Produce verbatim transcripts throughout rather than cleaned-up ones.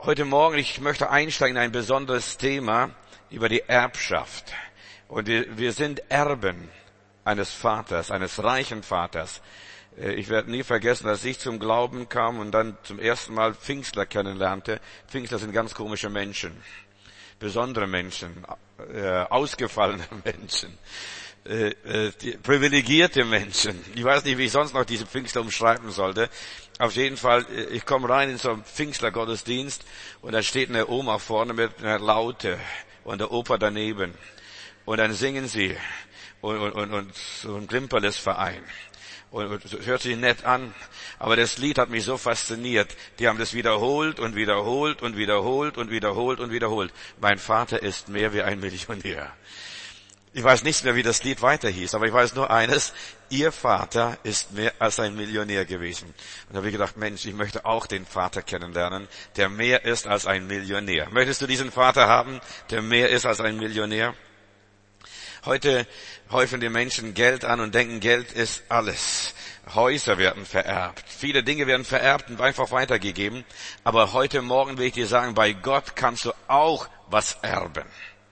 Heute Morgen, ich möchte einsteigen in ein besonderes Thema über die Erbschaft. Und wir, wir sind Erben eines Vaters, eines reichen Vaters. Ich werde nie vergessen, dass ich zum Glauben kam und dann zum ersten Mal Pfingstler kennenlernte. Pfingstler sind ganz komische Menschen, besondere Menschen, äh, ausgefallene Menschen, äh, äh, die, privilegierte Menschen. Ich weiß nicht, wie ich sonst noch diese Pfingstler umschreiben sollte. Auf jeden Fall, ich komme rein in so einen Pfingstler-Gottesdienst und da steht eine Oma vorne mit einer Laute und der Opa daneben. Und dann singen sie und, und, und, und so ein Klimperles-Verein. Und es hört sich nett an, aber das Lied hat mich so fasziniert. Die haben das wiederholt und wiederholt und wiederholt und wiederholt und wiederholt. Mein Vater ist mehr wie ein Millionär. Ich weiß nicht mehr, wie das Lied weiter hieß, aber ich weiß nur eines: Ihr Vater ist mehr als ein Millionär gewesen. Und da habe ich gedacht, Mensch, ich möchte auch den Vater kennenlernen, der mehr ist als ein Millionär. Möchtest du diesen Vater haben, der mehr ist als ein Millionär? Heute häufen die Menschen Geld an und denken, Geld ist alles. Häuser werden vererbt. Viele Dinge werden vererbt und einfach weitergegeben. Aber heute Morgen will ich dir sagen, bei Gott kannst du auch was erben.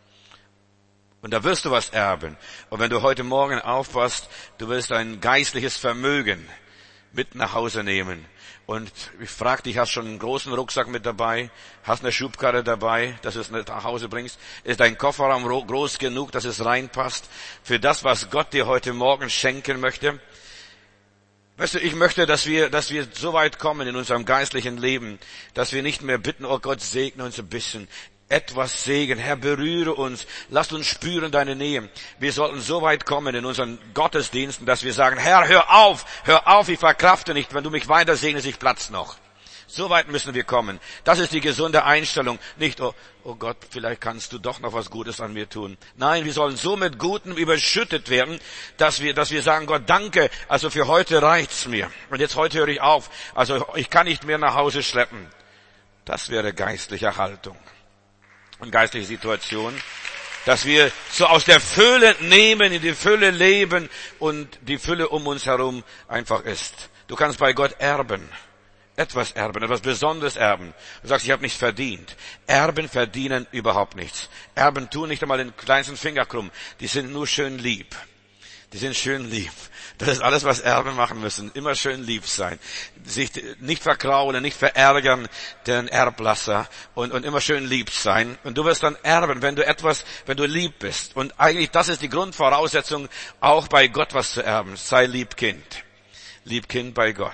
Und da wirst du was erben. Und wenn du heute Morgen aufpasst, du wirst ein geistliches Vermögen mit nach Hause nehmen. Und ich frage dich, hast du schon einen großen Rucksack mit dabei? Hast eine Schubkarre dabei, dass du es nach Hause bringst? Ist dein Kofferraum groß genug, dass es reinpasst für das, was Gott dir heute Morgen schenken möchte? Weißt du, ich möchte, dass wir, dass wir so weit kommen in unserem geistlichen Leben, dass wir nicht mehr bitten, oh Gott, segne uns ein bisschen. Etwas Segen. Herr, berühre uns. Lass uns spüren deine Nähe. Wir sollten so weit kommen in unseren Gottesdiensten, dass wir sagen, Herr, hör auf, hör auf, ich verkrafte nicht. Wenn du mich weiter segnest, ich platz noch. So weit müssen wir kommen. Das ist die gesunde Einstellung. Nicht, oh, oh Gott, vielleicht kannst du doch noch was Gutes an mir tun. Nein, wir sollen so mit Gutem überschüttet werden, dass wir, dass wir sagen, Gott, danke, also für heute reicht's mir. Und jetzt heute höre ich auf. Also ich kann nicht mehr nach Hause schleppen. Das wäre geistliche Haltung und geistliche Situation, dass wir so aus der Fülle nehmen, in die Fülle leben und die Fülle um uns herum einfach ist. Du kannst bei Gott erben, etwas erben, etwas Besonderes erben. Du sagst, ich habe nichts verdient. Erben verdienen überhaupt nichts. Erben tun nicht einmal den kleinsten Finger krumm. Die sind nur schön lieb. Die sind schön lieb. Das ist alles, was Erben machen müssen. Immer schön lieb sein. Sich nicht verkraulen, nicht verärgern, den Erblasser. Und, und immer schön lieb sein. Und du wirst dann erben, wenn du etwas, wenn du lieb bist. Und eigentlich, das ist die Grundvoraussetzung, auch bei Gott was zu erben. Sei lieb Kind. Lieb Kind bei Gott.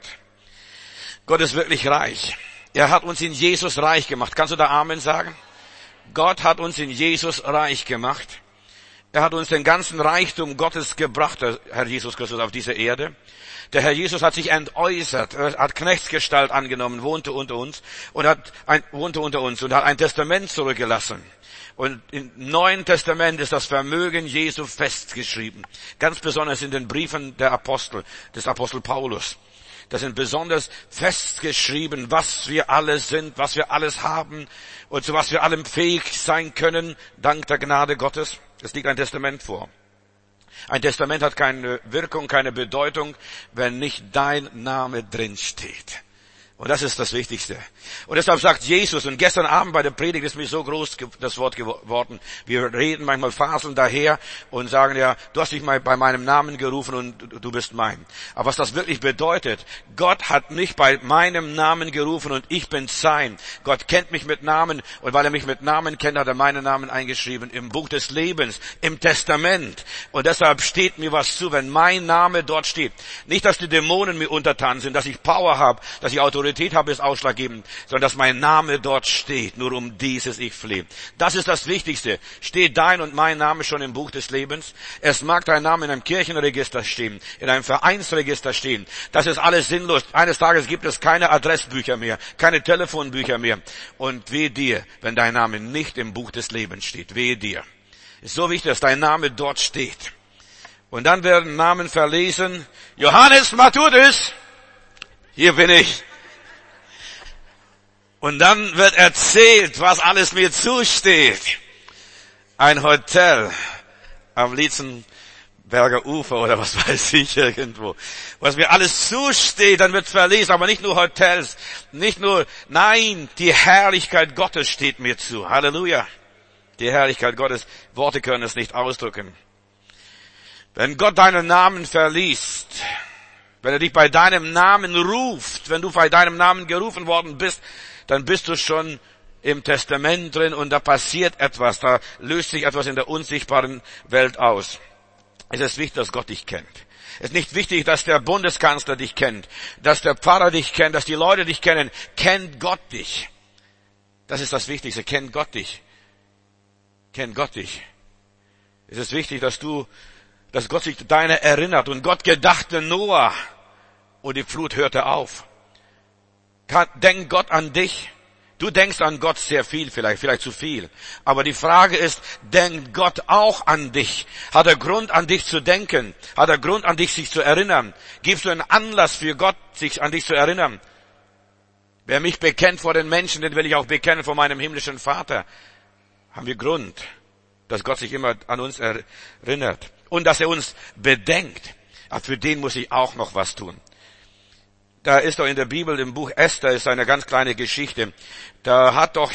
Gott ist wirklich reich. Er hat uns in Jesus reich gemacht. Kannst du da Amen sagen? Gott hat uns in Jesus reich gemacht. Er hat uns den ganzen Reichtum Gottes gebracht, der Herr Jesus Christus, auf diese Erde. Der Herr Jesus hat sich entäußert, er hat Knechtsgestalt angenommen, wohnte unter uns und hat ein, wohnte unter uns und hat ein Testament zurückgelassen. Und im Neuen Testament ist das Vermögen Jesu festgeschrieben. Ganz besonders in den Briefen der Apostel, des Apostel Paulus. Das sind besonders festgeschrieben, was wir alles sind, was wir alles haben und zu was wir allem fähig sein können, dank der Gnade Gottes. Es liegt ein Testament vor. Ein Testament hat keine Wirkung, keine Bedeutung, wenn nicht dein Name drin steht. Und das ist das Wichtigste. Und deshalb sagt Jesus, und gestern Abend bei der Predigt ist mir so groß das Wort geworden, wir reden manchmal faseln daher und sagen, ja, du hast dich mal bei meinem Namen gerufen und du bist mein. Aber was das wirklich bedeutet, Gott hat mich bei meinem Namen gerufen und ich bin sein. Gott kennt mich mit Namen und weil er mich mit Namen kennt, hat er meinen Namen eingeschrieben im Buch des Lebens, im Testament. Und deshalb steht mir was zu, wenn mein Name dort steht. Nicht, dass die Dämonen mir untertan sind, dass ich Power habe, dass ich Autorität habe, ist ausschlaggebend, sondern dass mein Name dort steht. Nur um dieses ich flehe. Das ist das Wichtigste. Steht dein und mein Name schon im Buch des Lebens? Es mag dein Name in einem Kirchenregister stehen, in einem Vereinsregister stehen. Das ist alles sinnlos. Eines Tages gibt es keine Adressbücher mehr, keine Telefonbücher mehr. Und wehe dir, wenn dein Name nicht im Buch des Lebens steht. Wehe dir. Es ist so wichtig, dass dein Name dort steht. Und dann werden Namen verlesen. Johannes Matthäus. Hier bin ich. Und dann wird erzählt, was alles mir zusteht. Ein Hotel am liebsten Berger Ufer oder was weiß ich irgendwo. Was mir alles zusteht, dann wird verlesen, aber nicht nur Hotels, nicht nur, nein, die Herrlichkeit Gottes steht mir zu. Halleluja. Die Herrlichkeit Gottes, Worte können es nicht ausdrücken. Wenn Gott deinen Namen verliest, wenn er dich bei deinem Namen ruft, wenn du bei deinem Namen gerufen worden bist, dann bist du schon im Testament drin und da passiert etwas, da löst sich etwas in der unsichtbaren Welt aus. Es ist wichtig, dass Gott dich kennt. Es ist nicht wichtig, dass der Bundeskanzler dich kennt, dass der Pfarrer dich kennt, dass die Leute dich kennen. Kennt Gott dich. Das ist das Wichtigste. Kennt Gott dich. Kennt Gott dich. Es ist wichtig, dass du, dass Gott sich deiner erinnert. Und Gott gedachte Noah und die Flut hörte auf. Denkt Gott an dich. Du denkst an Gott sehr viel vielleicht, vielleicht zu viel. Aber die Frage ist, denkt Gott auch an dich? Hat er Grund, an dich zu denken? Hat er Grund, an dich sich zu erinnern? Gibst du einen Anlass für Gott, sich an dich zu erinnern? Wer mich bekennt vor den Menschen, den will ich auch bekennen vor meinem himmlischen Vater. Haben wir Grund, dass Gott sich immer an uns erinnert. Und dass er uns bedenkt. Aber für den muss ich auch noch was tun. Da ist doch in der Bibel, im Buch Esther, ist eine ganz kleine Geschichte. Da hat doch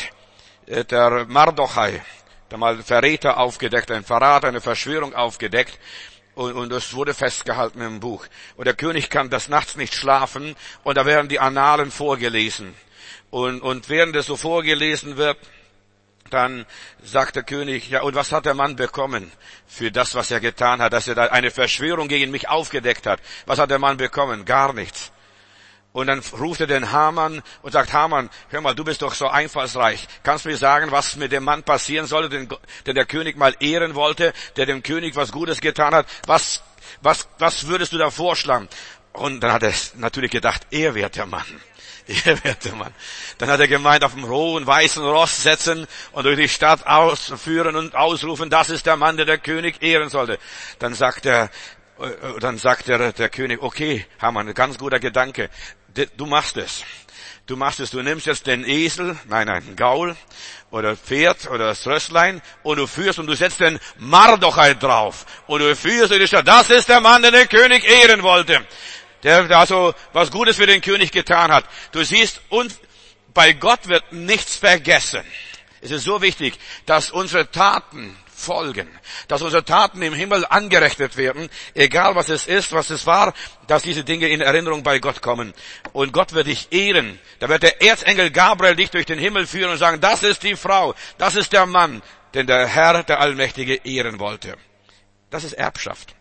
der Mardochai, der mal Verräter aufgedeckt, ein Verrat, eine Verschwörung aufgedeckt. Und, und es wurde festgehalten im Buch. Und der König kann des Nachts nicht schlafen. Und da werden die Annalen vorgelesen. Und, und während es so vorgelesen wird, dann sagt der König, ja, und was hat der Mann bekommen für das, was er getan hat, dass er da eine Verschwörung gegen mich aufgedeckt hat? Was hat der Mann bekommen? Gar nichts. Und dann ruft er den Haman und sagt, Haman, hör mal, du bist doch so einfallsreich. Kannst du mir sagen, was mit dem Mann passieren sollte, den, den der König mal ehren wollte, der dem König was Gutes getan hat? Was, was, was würdest du da vorschlagen? Und dann hat er natürlich gedacht, er wird der Mann. Er wird der Mann. Dann hat er gemeint, auf dem hohen weißen Ross setzen und durch die Stadt ausführen und ausrufen, das ist der Mann, der der König ehren sollte. Dann sagt er, dann sagt der, der König, okay, Haman, ganz guter Gedanke. Du machst es. Du machst es. Du nimmst jetzt den Esel, nein, nein, ein Gaul oder Pferd oder das Rösslein und du führst und du setzt den Mardochai drauf und du führst in die Stadt. Das ist der Mann, der den König ehren wollte. Der also was Gutes für den König getan hat. Du siehst, und bei Gott wird nichts vergessen. Es ist so wichtig, dass unsere Taten folgen, dass unsere Taten im Himmel angerechnet werden, egal was es ist, was es war, dass diese Dinge in Erinnerung bei Gott kommen. Und Gott wird dich ehren. Da wird der Erzengel Gabriel dich durch den Himmel führen und sagen, das ist die Frau, das ist der Mann, den der Herr, der Allmächtige, ehren wollte. Das ist Erbschaft.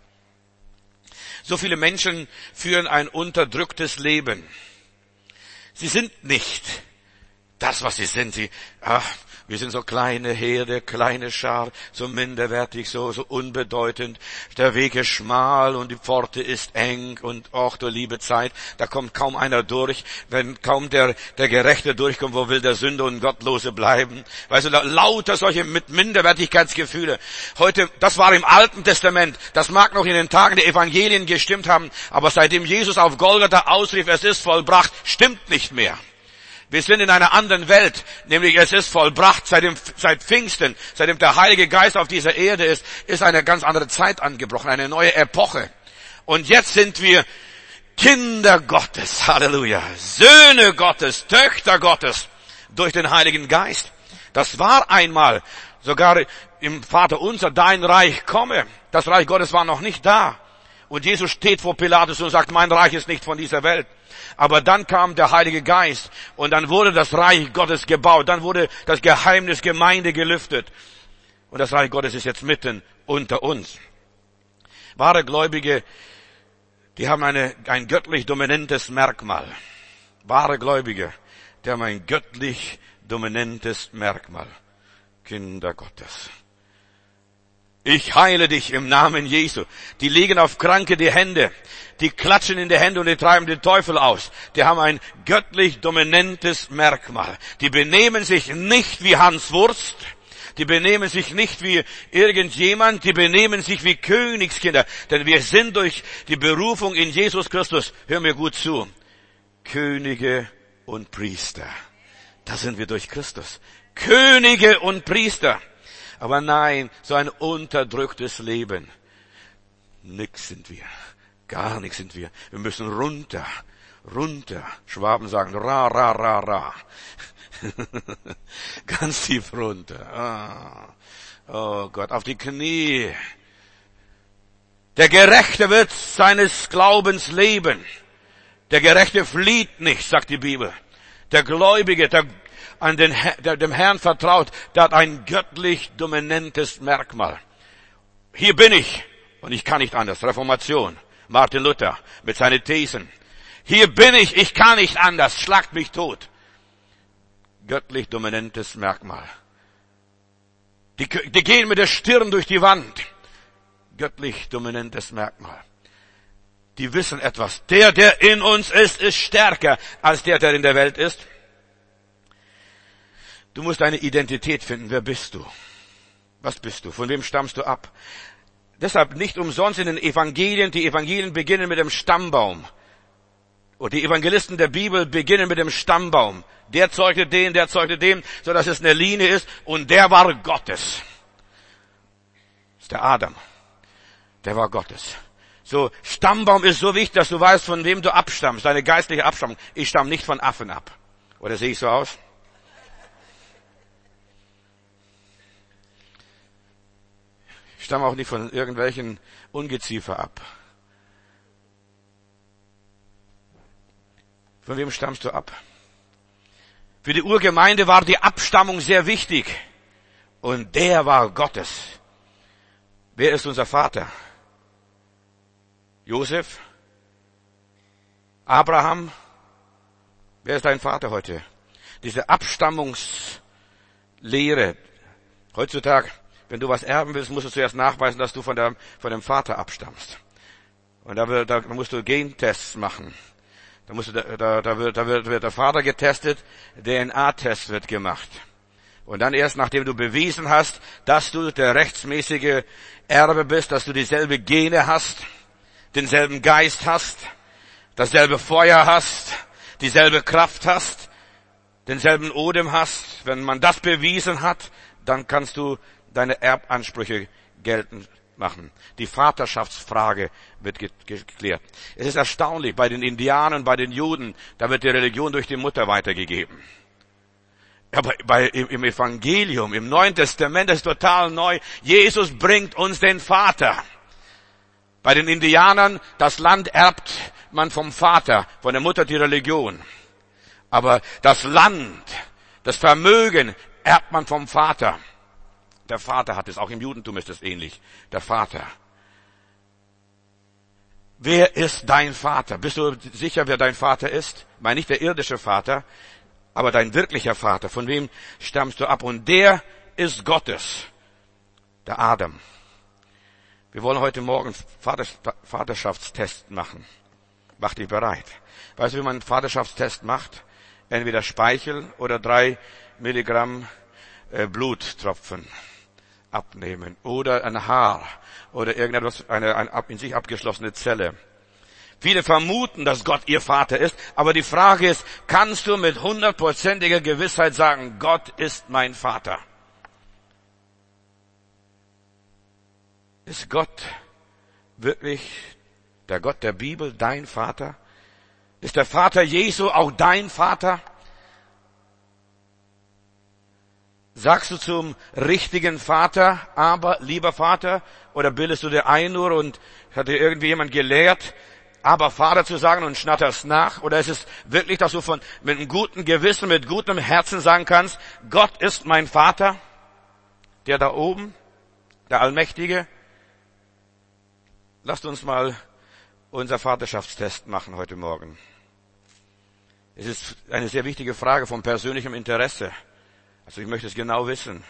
So viele Menschen führen ein unterdrücktes Leben. Sie sind nicht das, was sie sind. Sie, ach, wir sind so kleine Herde, kleine Schar, so minderwertig, so, so unbedeutend. Der Weg ist schmal und die Pforte ist eng und, ach du liebe Zeit, da kommt kaum einer durch. Wenn kaum der, der Gerechte durchkommt, wo will der Sünder und Gottlose bleiben? Weißt du, da, lauter solche mit Minderwertigkeitsgefühle. Heute, das war im Alten Testament, das mag noch in den Tagen der Evangelien gestimmt haben, aber seitdem Jesus auf Golgatha ausrief, es ist vollbracht, stimmt nicht mehr. Wir sind in einer anderen Welt, nämlich es ist vollbracht. Seit, dem, seit Pfingsten, seitdem der Heilige Geist auf dieser Erde ist, ist eine ganz andere Zeit angebrochen, eine neue Epoche. Und jetzt sind wir Kinder Gottes, Halleluja, Söhne Gottes, Töchter Gottes durch den Heiligen Geist. Das war einmal sogar im Vater unser, dein Reich komme. Das Reich Gottes war noch nicht da. Und Jesus steht vor Pilatus und sagt, mein Reich ist nicht von dieser Welt. Aber dann kam der Heilige Geist und dann wurde das Reich Gottes gebaut. Dann wurde das Geheimnis Gemeinde gelüftet. Und das Reich Gottes ist jetzt mitten unter uns. Wahre Gläubige, die haben eine, ein göttlich dominantes Merkmal. Wahre Gläubige, die haben ein göttlich dominantes Merkmal. Kinder Gottes. Ich heile dich im Namen Jesu. Die legen auf Kranke die Hände. Die klatschen in die Hände und die treiben den Teufel aus. Die haben ein göttlich dominantes Merkmal. Die benehmen sich nicht wie Hans Wurst. Die benehmen sich nicht wie irgendjemand. Die benehmen sich wie Königskinder. Denn wir sind durch die Berufung in Jesus Christus, hör mir gut zu, Könige und Priester. Das sind wir durch Christus. Könige und Priester. Aber nein, so ein unterdrücktes Leben. Nix sind wir. Gar nichts sind wir. Wir müssen runter, runter. Schwaben sagen ra, ra, ra, ra. Ganz tief runter. Ah. Oh Gott, auf die Knie. Der Gerechte wird seines Glaubens leben. Der Gerechte flieht nicht, sagt die Bibel. Der Gläubige, der an den, der dem Herrn vertraut, der hat ein göttlich dominantes Merkmal. Hier bin ich und ich kann nicht anders. Reformation. Martin Luther mit seinen Thesen. Hier bin ich, ich kann nicht anders. Schlagt mich tot. Göttlich dominantes Merkmal. Die, die gehen mit der Stirn durch die Wand. Göttlich dominantes Merkmal. Die wissen etwas. Der, der in uns ist, ist stärker als der, der in der Welt ist. Du musst eine Identität finden. Wer bist du? Was bist du? Von wem stammst du ab? Deshalb nicht umsonst in den Evangelien. Die Evangelien beginnen mit dem Stammbaum. Und die Evangelisten der Bibel beginnen mit dem Stammbaum. Der zeugte den, der zeugte dem, so dass es eine Linie ist. Und der war Gottes. Das ist der Adam. Der war Gottes. So, Stammbaum ist so wichtig, dass du weißt, von wem du abstammst. Deine geistliche Abstammung. Ich stamme nicht von Affen ab. Oder sehe ich so aus? Ich stamme auch nicht von irgendwelchen Ungeziefer ab. Von wem stammst du ab? Für die Urgemeinde war die Abstammung sehr wichtig. Und der war Gottes. Wer ist unser Vater? Josef? Abraham? Wer ist dein Vater heute? Diese Abstammungslehre. Heutzutage, wenn du was erben willst, musst du zuerst nachweisen, dass du von, der, von dem Vater abstammst. Und da, wird, da musst du Gentests machen. Da, musst du, da, da, wird, da wird, wird der Vater getestet, D N A-Test wird gemacht. Und dann erst, nachdem du bewiesen hast, dass du der rechtsmäßige Erbe bist, dass du dieselbe Gene hast, denselben Geist hast, dasselbe Feuer hast, dieselbe Kraft hast, denselben Odem hast. Wenn man das bewiesen hat, dann kannst du deine Erbansprüche geltend machen. Die Vaterschaftsfrage wird geklärt. Es ist erstaunlich, bei den Indianern, bei den Juden, da wird die Religion durch die Mutter weitergegeben. Aber bei, im, im Evangelium, im Neuen Testament, das ist total neu. Jesus bringt uns den Vater. Bei den Indianern, das Land erbt man vom Vater, von der Mutter die Religion. Aber das Land, das Vermögen erbt man vom Vater. Der Vater hat es, auch im Judentum ist es ähnlich. Der Vater. Wer ist dein Vater? Bist du sicher, wer dein Vater ist? Ich meine nicht der irdische Vater, aber dein wirklicher Vater. Von wem stammst du ab? Und der ist Gottes. Der Adam. Wir wollen heute Morgen Vaterschaftstest machen. Mach dich bereit. Weißt du, wie man einen Vaterschaftstest macht? Entweder Speichel oder drei Milligramm äh, Bluttropfen abnehmen. Oder ein Haar. Oder irgendetwas, eine, eine in sich abgeschlossene Zelle. Viele vermuten, dass Gott ihr Vater ist. Aber die Frage ist, kannst du mit hundertprozentiger Gewissheit sagen, Gott ist mein Vater? Ist Gott wirklich der Gott der Bibel dein Vater? Ist der Vater Jesu auch dein Vater? Sagst du zum richtigen Vater, aber lieber Vater, oder bildest du dir ein nur und hat dir irgendwie jemand gelehrt, aber Vater zu sagen und schnatterst nach? Oder ist es wirklich, dass du von mit einem guten Gewissen, mit gutem Herzen sagen kannst, Gott ist mein Vater, der da oben, der Allmächtige? Lasst uns mal unser Vaterschaftstest machen heute Morgen. Es ist eine sehr wichtige Frage von persönlichem Interesse. Also ich möchte es genau wissen.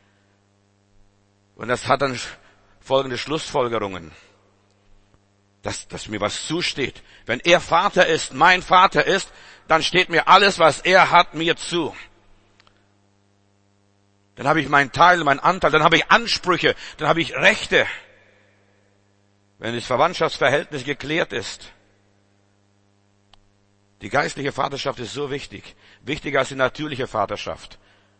Und das hat dann folgende Schlussfolgerungen. Dass, dass mir was zusteht. Wenn er Vater ist, mein Vater ist, dann steht mir alles, was er hat, mir zu. Dann habe ich meinen Teil, meinen Anteil, dann habe ich Ansprüche, dann habe ich Rechte. Wenn das Verwandtschaftsverhältnis geklärt ist. Die geistliche Vaterschaft ist so wichtig. Wichtiger als die natürliche Vaterschaft.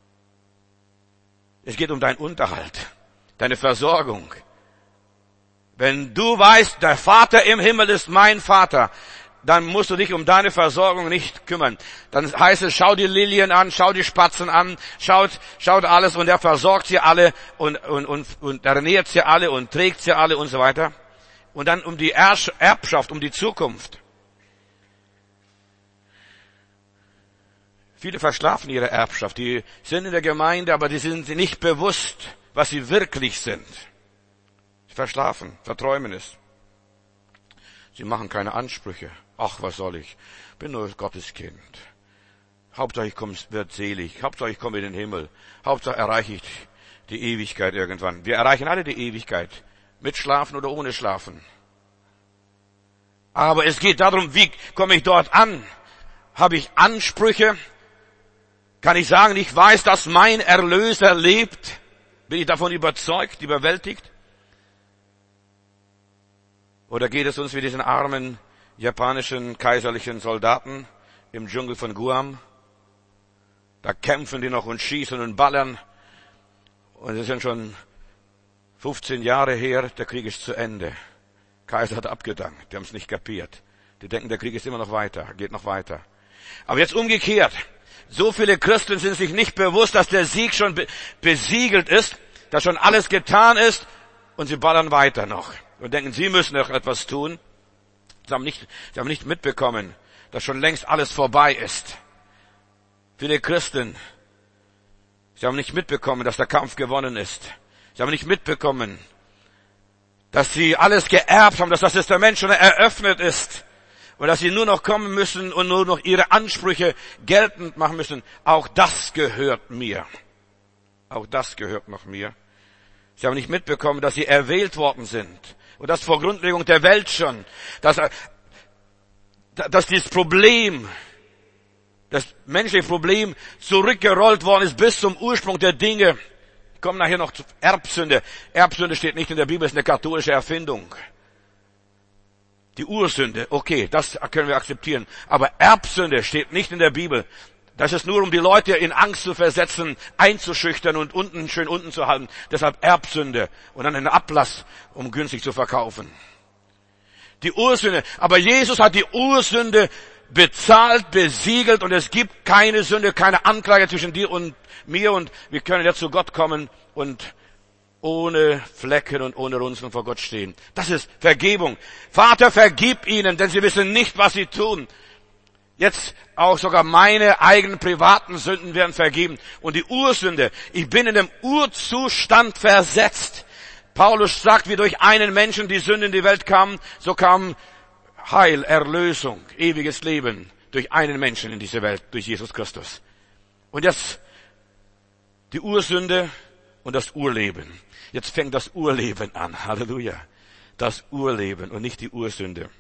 Es geht um deinen Unterhalt, deine Versorgung. Wenn du weißt, der Vater im Himmel ist mein Vater, dann musst du dich um deine Versorgung nicht kümmern. Dann heißt es, schau die Lilien an, schau die Spatzen an, schaut, schaut alles und er versorgt sie alle und, und, und, und ernährt sie alle und trägt sie alle und so weiter. Und dann um die Erbschaft, um die Zukunft. Viele verschlafen ihre Erbschaft. Die sind in der Gemeinde, aber die sind nicht bewusst, was sie wirklich sind. Sie verschlafen, verträumen es. Sie machen keine Ansprüche. Ach, was soll ich? Bin nur Gottes Kind. Hauptsache ich komme, wird selig. Hauptsache ich komme in den Himmel. Hauptsache erreiche ich die Ewigkeit irgendwann. Wir erreichen alle die Ewigkeit. Mit Schlafen oder ohne Schlafen. Aber es geht darum, wie komme ich dort an? Habe ich Ansprüche? Kann ich sagen, ich weiß, dass mein Erlöser lebt? Bin ich davon überzeugt, überwältigt? Oder geht es uns wie diesen armen japanischen kaiserlichen Soldaten im Dschungel von Guam? Da kämpfen die noch und schießen und ballern. Und es sind schon fünfzehn Jahre her, der Krieg ist zu Ende. Kaiser hat abgedankt, die haben es nicht kapiert. Die denken, der Krieg ist immer noch weiter, geht noch weiter. Aber jetzt umgekehrt. So viele Christen sind sich nicht bewusst, dass der Sieg schon be- besiegelt ist, dass schon alles getan ist und sie ballern weiter noch und denken, sie müssen noch etwas tun. Sie haben nicht, sie haben nicht mitbekommen, dass schon längst alles vorbei ist. Viele Christen, sie haben nicht mitbekommen, dass der Kampf gewonnen ist. Sie haben nicht mitbekommen, dass sie alles geerbt haben, dass das Testament schon eröffnet ist. Und dass sie nur noch kommen müssen und nur noch ihre Ansprüche geltend machen müssen. Auch das gehört mir. Auch das gehört noch mir. Sie haben nicht mitbekommen, dass sie erwählt worden sind. Und das vor Grundlegung der Welt schon. Dass, dass dieses Problem, das menschliche Problem zurückgerollt worden ist bis zum Ursprung der Dinge. Ich komme nachher noch zu Erbsünde. Erbsünde steht nicht in der Bibel, ist eine katholische Erfindung. Die Ursünde, okay, das können wir akzeptieren. Aber Erbsünde steht nicht in der Bibel. Das ist nur, um die Leute in Angst zu versetzen, einzuschüchtern und unten, schön unten zu halten. Deshalb Erbsünde. Und dann einen Ablass, um günstig zu verkaufen. Die Ursünde. Aber Jesus hat die Ursünde bezahlt, besiegelt und es gibt keine Sünde, keine Anklage zwischen dir und mir und wir können jetzt zu Gott kommen und ohne Flecken und ohne Runzeln vor Gott stehen. Das ist Vergebung. Vater, vergib ihnen, denn sie wissen nicht, was sie tun. Jetzt auch sogar meine eigenen privaten Sünden werden vergeben. Und die Ursünde, ich bin in dem Urzustand versetzt. Paulus sagt, wie durch einen Menschen die Sünde in die Welt kam, so kam Heil, Erlösung, ewiges Leben durch einen Menschen in diese Welt, durch Jesus Christus. Und jetzt die Ursünde und das Urleben. Jetzt fängt das Urleben an. Halleluja. Das Urleben und nicht die Ursünde.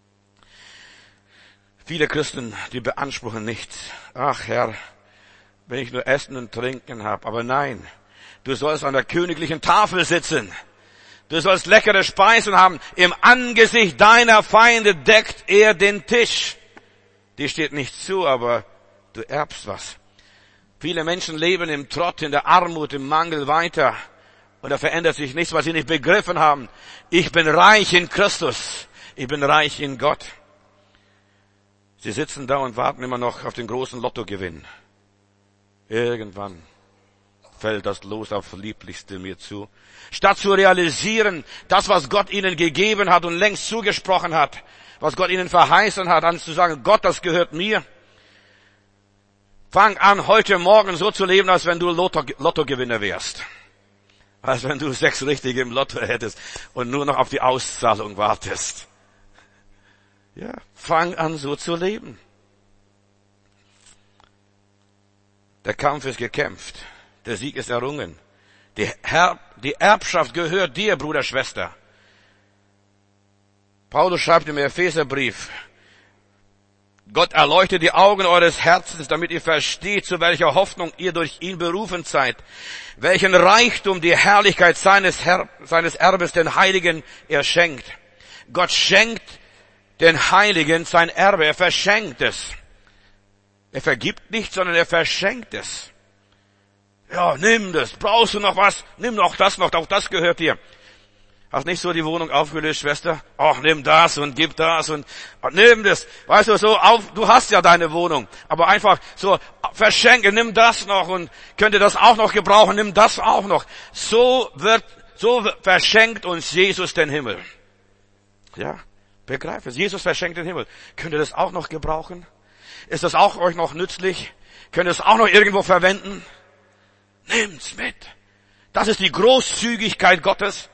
Viele Christen, die beanspruchen nichts. Ach Herr, wenn ich nur Essen und Trinken habe. Aber nein, du sollst an der königlichen Tafel sitzen. Du sollst leckere Speisen haben. Im Angesicht deiner Feinde deckt er den Tisch. Dir steht nichts zu, aber du erbst was. Viele Menschen leben im Trott, in der Armut, im Mangel weiter. Und da verändert sich nichts, weil sie nicht begriffen haben. Ich bin reich in Christus. Ich bin reich in Gott. Sie sitzen da und warten immer noch auf den großen Lottogewinn. Irgendwann fällt das Los auf Lieblichste mir zu. Statt zu realisieren, das, was Gott ihnen gegeben hat und längst zugesprochen hat, was Gott ihnen verheißen hat, an zu sagen, Gott, das gehört mir. Fang an, heute Morgen so zu leben, als wenn du Lotto, Lottogewinner wärst. Als wenn du sechs Richtige im Lotto hättest und nur noch auf die Auszahlung wartest. Ja, fang an, so zu leben. Der Kampf ist gekämpft. Der Sieg ist errungen. Die, Herr, die Erbschaft gehört dir, Bruder, Schwester. Paulus schreibt im Epheserbrief, Gott erleuchte die Augen eures Herzens, damit ihr versteht, zu welcher Hoffnung ihr durch ihn berufen seid, welchen Reichtum die Herrlichkeit seines, Herr, seines Erbes den Heiligen er schenkt. Gott schenkt den Heiligen sein Erbe, er verschenkt es. Er vergibt nicht, sondern er verschenkt es. Ja, nimm das. Brauchst du noch was? Nimm noch das noch, auch das gehört dir. Hast nicht so die Wohnung aufgelöst, Schwester? Ach, nimm das und gib das und, und nimm das. Weißt du, so auf, du hast ja deine Wohnung. Aber einfach so verschenken, nimm das noch und könnt ihr das auch noch gebrauchen, nimm das auch noch. So wird, so verschenkt uns Jesus den Himmel. Ja, begreife es. Jesus verschenkt den Himmel. Könnt ihr das auch noch gebrauchen? Ist das auch euch noch nützlich? Könnt ihr es auch noch irgendwo verwenden? Nimmt's mit. Das ist die Großzügigkeit Gottes.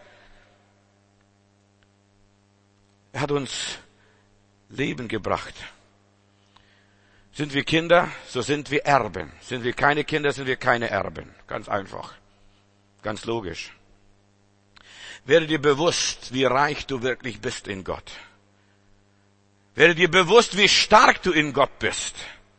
Er hat uns Leben gebracht. Sind wir Kinder, so sind wir Erben. Sind wir keine Kinder, sind wir keine Erben. Ganz einfach. Ganz logisch. Werde dir bewusst, wie reich du wirklich bist in Gott. Werde dir bewusst, wie stark du in Gott bist.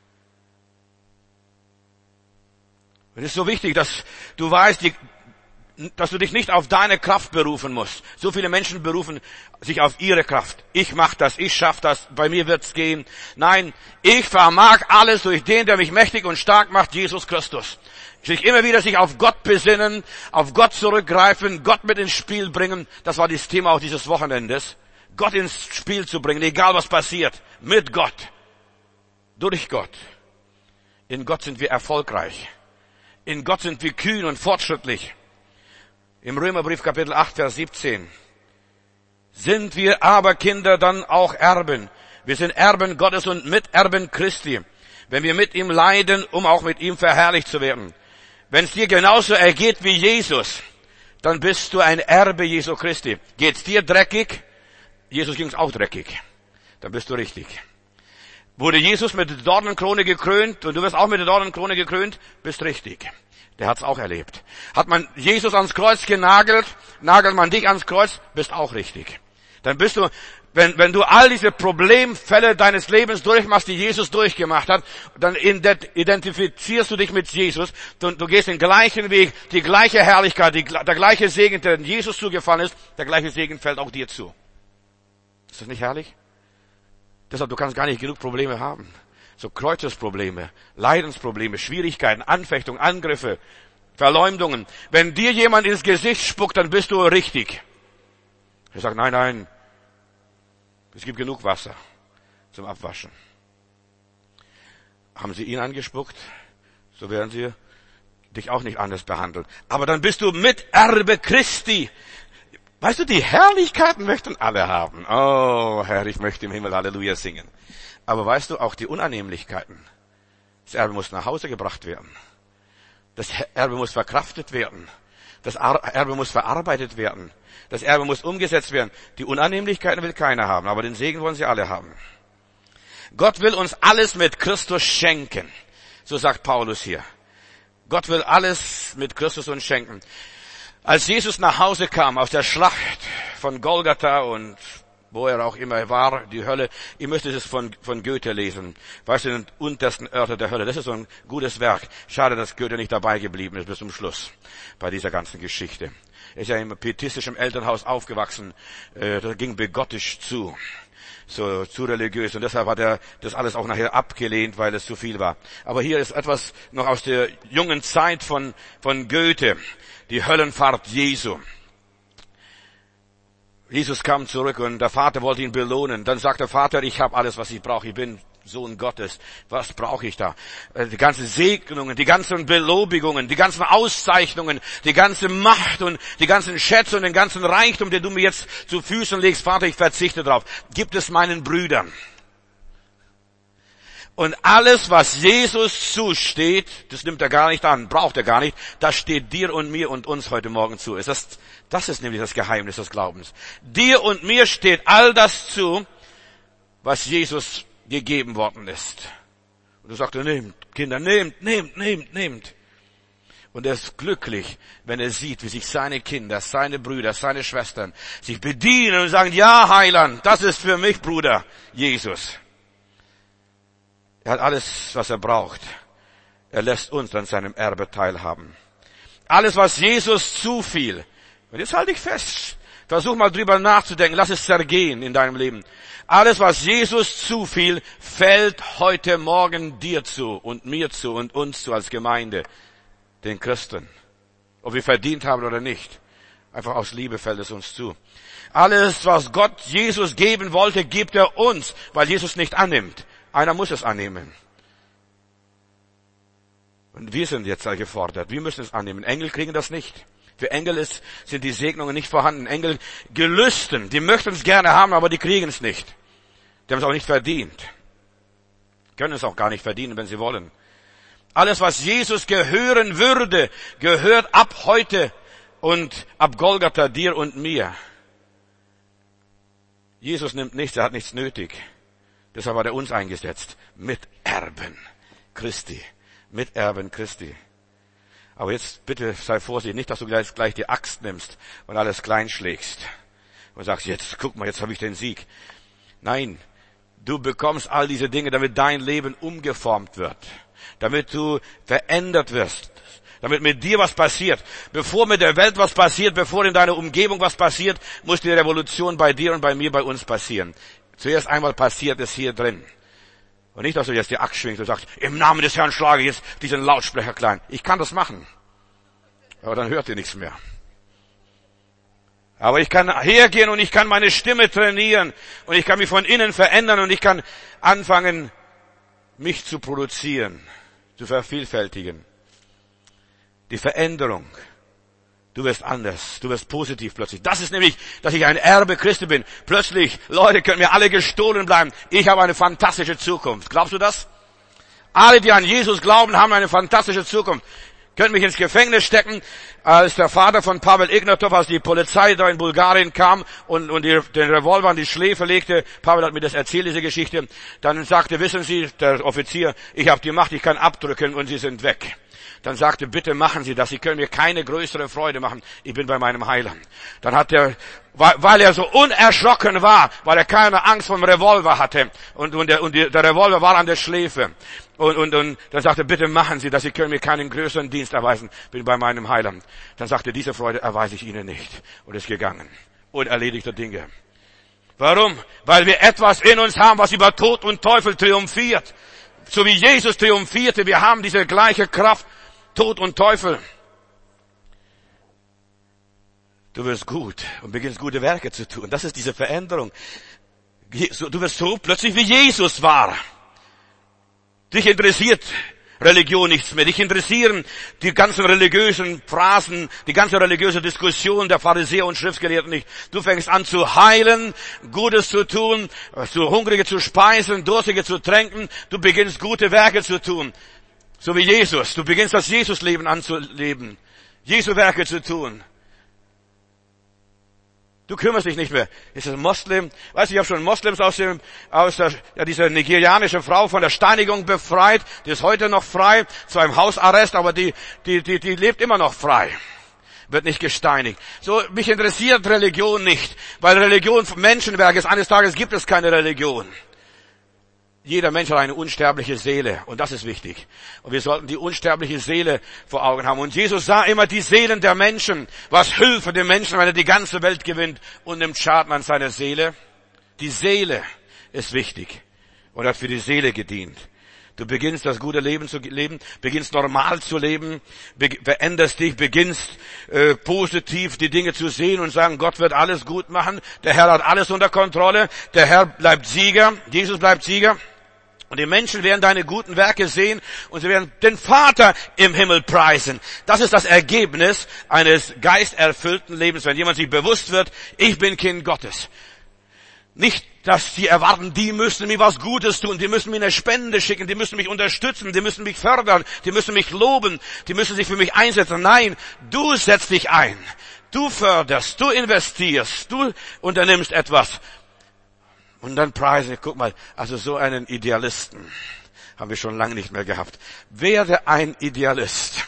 Es ist so wichtig, dass du weißt, die, dass du dich nicht auf deine Kraft berufen musst. So viele Menschen berufen sich auf ihre Kraft. Ich mach das, ich schaff das, bei mir wird's gehen. Nein, ich vermag alles durch den, der mich mächtig und stark macht, Jesus Christus. Sich immer wieder sich auf Gott besinnen, auf Gott zurückgreifen, Gott mit ins Spiel bringen. Das war das Thema auch dieses Wochenendes. Gott ins Spiel zu bringen, egal was passiert. Mit Gott. Durch Gott. In Gott sind wir erfolgreich. In Gott sind wir kühn und fortschrittlich. Im Römerbrief Kapitel acht, Vers siebzehn. Sind wir aber Kinder, dann auch Erben. Wir sind Erben Gottes und Miterben Christi. Wenn wir mit ihm leiden, um auch mit ihm verherrlicht zu werden. Wenn es dir genauso ergeht wie Jesus, dann bist du ein Erbe Jesu Christi. Geht's dir dreckig? Jesus ging's auch dreckig. Dann bist du richtig. Wurde Jesus mit der Dornenkrone gekrönt und du wirst auch mit der Dornenkrone gekrönt, bist richtig. Der hat's auch erlebt. Hat man Jesus ans Kreuz genagelt, nagelt man dich ans Kreuz, bist auch richtig. Dann bist du, wenn, wenn du all diese Problemfälle deines Lebens durchmachst, die Jesus durchgemacht hat, dann identifizierst du dich mit Jesus. Du, du gehst den gleichen Weg, die gleiche Herrlichkeit, die, der gleiche Segen, der Jesus zugefallen ist, der gleiche Segen fällt auch dir zu. Ist das nicht herrlich? Deshalb, du kannst gar nicht genug Probleme haben. So Kreuzesprobleme, Leidensprobleme, Schwierigkeiten, Anfechtungen, Angriffe, Verleumdungen. Wenn dir jemand ins Gesicht spuckt, dann bist du richtig. Er sagt, nein, nein, es gibt genug Wasser zum Abwaschen. Haben sie ihn angespuckt, so werden sie dich auch nicht anders behandeln. Aber dann bist du Miterbe Christi. Weißt du, die Herrlichkeiten möchten alle haben. Oh, Herr, ich möchte im Himmel Halleluja singen. Aber weißt du, auch die Unannehmlichkeiten. Das Erbe muss nach Hause gebracht werden. Das Erbe muss verkraftet werden. Das Erbe muss verarbeitet werden. Das Erbe muss umgesetzt werden. Die Unannehmlichkeiten will keiner haben, aber den Segen wollen sie alle haben. Gott will uns alles mit Christus schenken. So sagt Paulus hier. Gott will alles mit Christus uns schenken. Als Jesus nach Hause kam aus der Schlacht von Golgatha und wo er auch immer war, die Hölle, ihr müsstet es von, von Goethe lesen, weißt du, den untersten Örter der Hölle. Das ist so ein gutes Werk. Schade, dass Goethe nicht dabei geblieben ist bis zum Schluss bei dieser ganzen Geschichte. Er ist ja im pietistischen Elternhaus aufgewachsen, äh, da ging begottisch zu, so zu religiös, und deshalb hat er das alles auch nachher abgelehnt, weil es zu viel war. Aber hier ist etwas noch aus der jungen Zeit von, von Goethe, die Höllenfahrt Jesu. Jesus kam zurück und der Vater wollte ihn belohnen. Dann sagt der Vater, ich habe alles, was ich brauche. Ich bin Sohn Gottes. Was brauche ich da? Die ganzen Segnungen, die ganzen Belobigungen, die ganzen Auszeichnungen, die ganze Macht und die ganzen Schätze und den ganzen Reichtum, den du mir jetzt zu Füßen legst. Vater, ich verzichte drauf. Gib es meinen Brüdern. Und alles, was Jesus zusteht, das nimmt er gar nicht an, braucht er gar nicht. Das steht dir und mir und uns heute Morgen zu. Ist das, das ist nämlich das Geheimnis des Glaubens. Dir und mir steht all das zu, was Jesus gegeben worden ist. Und du sagst, nehmt, Kinder, nehmt, nehmt, nehmt, nehmt. Und er ist glücklich, wenn er sieht, wie sich seine Kinder, seine Brüder, seine Schwestern sich bedienen und sagen, ja, Heiland, das ist für mich, Bruder, Jesus. Er hat alles, was er braucht. Er lässt uns an seinem Erbe teilhaben. Alles, was Jesus zufiel. Und jetzt halte ich fest. Versuch mal drüber nachzudenken. Lass es zergehen in deinem Leben. Alles, was Jesus zufiel, fällt heute Morgen dir zu und mir zu und uns zu als Gemeinde, den Christen. Ob wir verdient haben oder nicht. Einfach aus Liebe fällt es uns zu. Alles, was Gott Jesus geben wollte, gibt er uns, weil Jesus nicht annimmt. Einer muss es annehmen. Und wir sind jetzt gefordert. Wir müssen es annehmen. Engel kriegen das nicht. Für Engel ist, sind die Segnungen nicht vorhanden. Engel gelüsten. Die möchten es gerne haben, aber die kriegen es nicht. Die haben es auch nicht verdient. Können es auch gar nicht verdienen, wenn sie wollen. Alles, was Jesus gehören würde, gehört ab heute und ab Golgatha dir und mir. Jesus nimmt nichts, er hat nichts nötig. Deshalb hat er uns eingesetzt. Miterben Christi. Miterben Christi. Aber jetzt bitte sei vorsichtig, nicht, dass du gleich, gleich die Axt nimmst und alles klein schlägst. Und sagst, jetzt guck mal, jetzt habe ich den Sieg. Nein, du bekommst all diese Dinge, damit dein Leben umgeformt wird. Damit du verändert wirst. Damit mit dir was passiert. Bevor mit der Welt was passiert, bevor in deiner Umgebung was passiert, muss die Revolution bei dir und bei mir, bei uns passieren. Zuerst einmal passiert es hier drin. Und nicht, dass du jetzt die Axt schwingst und sagst, im Namen des Herrn schlage jetzt diesen Lautsprecher klein. Ich kann das machen. Aber dann hört ihr nichts mehr. Aber ich kann hergehen und ich kann meine Stimme trainieren und ich kann mich von innen verändern und ich kann anfangen, mich zu produzieren, zu vervielfältigen. Die Veränderung. Du wirst anders. Du wirst positiv plötzlich. Das ist nämlich, dass ich ein Erbe Christi bin. Plötzlich, Leute, können mir alle gestohlen bleiben. Ich habe eine fantastische Zukunft. Glaubst du das? Alle, die an Jesus glauben, haben eine fantastische Zukunft. Könnt mich ins Gefängnis stecken, als der Vater von Pavel Ignatov, als die Polizei da in Bulgarien kam und, und die, den Revolver an die Schläfe legte. Pavel hat mir das erzählt, diese Geschichte. Dann sagte, wissen Sie, der Offizier, ich habe die Macht, ich kann abdrücken und Sie sind weg. Dann sagte, bitte machen Sie das, Sie können mir keine größere Freude machen, ich bin bei meinem Heiland. Dann hat er, weil er so unerschrocken war, weil er keine Angst vom Revolver hatte, und, und, der, und der Revolver war an der Schläfe, und, und, und dann sagte er, bitte machen Sie das, Sie können mir keinen größeren Dienst erweisen, bin bei meinem Heiland. Dann sagte, diese Freude erweise ich Ihnen nicht, und ist gegangen, und erledigte Dinge. Warum? Weil wir etwas in uns haben, was über Tod und Teufel triumphiert. So wie Jesus triumphierte, wir haben diese gleiche Kraft, Tod und Teufel. Du wirst gut und beginnst gute Werke zu tun. Das ist diese Veränderung. Du wirst so plötzlich wie Jesus war. Dich interessiert Religion nichts mehr. Dich interessieren die ganzen religiösen Phrasen, die ganze religiöse Diskussion der Pharisäer und Schriftgelehrten nicht. Du fängst an zu heilen, Gutes zu tun, zu Hungrige zu speisen, Durstige zu tränken. Du beginnst gute Werke zu tun. So wie Jesus. Du beginnst das Jesus-Leben anzuleben. Jesu-Werke zu tun. Du kümmerst dich nicht mehr. Ist es ein Moslem? Weißt du, ich habe schon Moslems aus dem, aus der, ja, dieser nigerianische Frau von der Steinigung befreit. Die ist heute noch frei. Zwar im Hausarrest, aber die, die, die, die lebt immer noch frei. Wird nicht gesteinigt. So, mich interessiert Religion nicht. Weil Religion Menschenwerk ist. Eines Tages gibt es keine Religion. Jeder Mensch hat eine unsterbliche Seele, und das ist wichtig. Und wir sollten die unsterbliche Seele vor Augen haben. Und Jesus sah immer die Seelen der Menschen. Was hilft dem Menschen, wenn er die ganze Welt gewinnt und nimmt Schaden an seiner Seele? Die Seele ist wichtig und hat für die Seele gedient. Du beginnst das gute Leben zu leben, beginnst normal zu leben, be- veränderst dich, beginnst äh, positiv die Dinge zu sehen und sagen, Gott wird alles gut machen, der Herr hat alles unter Kontrolle, der Herr bleibt Sieger, Jesus bleibt Sieger. Und die Menschen werden deine guten Werke sehen und sie werden den Vater im Himmel preisen. Das ist das Ergebnis eines geisterfüllten Lebens, wenn jemand sich bewusst wird, ich bin Kind Gottes. Nicht, dass die erwarten, die müssen mir was Gutes tun, die müssen mir eine Spende schicken, die müssen mich unterstützen, die müssen mich fördern, die müssen mich loben, die müssen sich für mich einsetzen. Nein, du setzt dich ein, du förderst, du investierst, du unternimmst etwas. Und dann preisen, guck mal, also so einen Idealisten haben wir schon lange nicht mehr gehabt. Werde ein Idealist.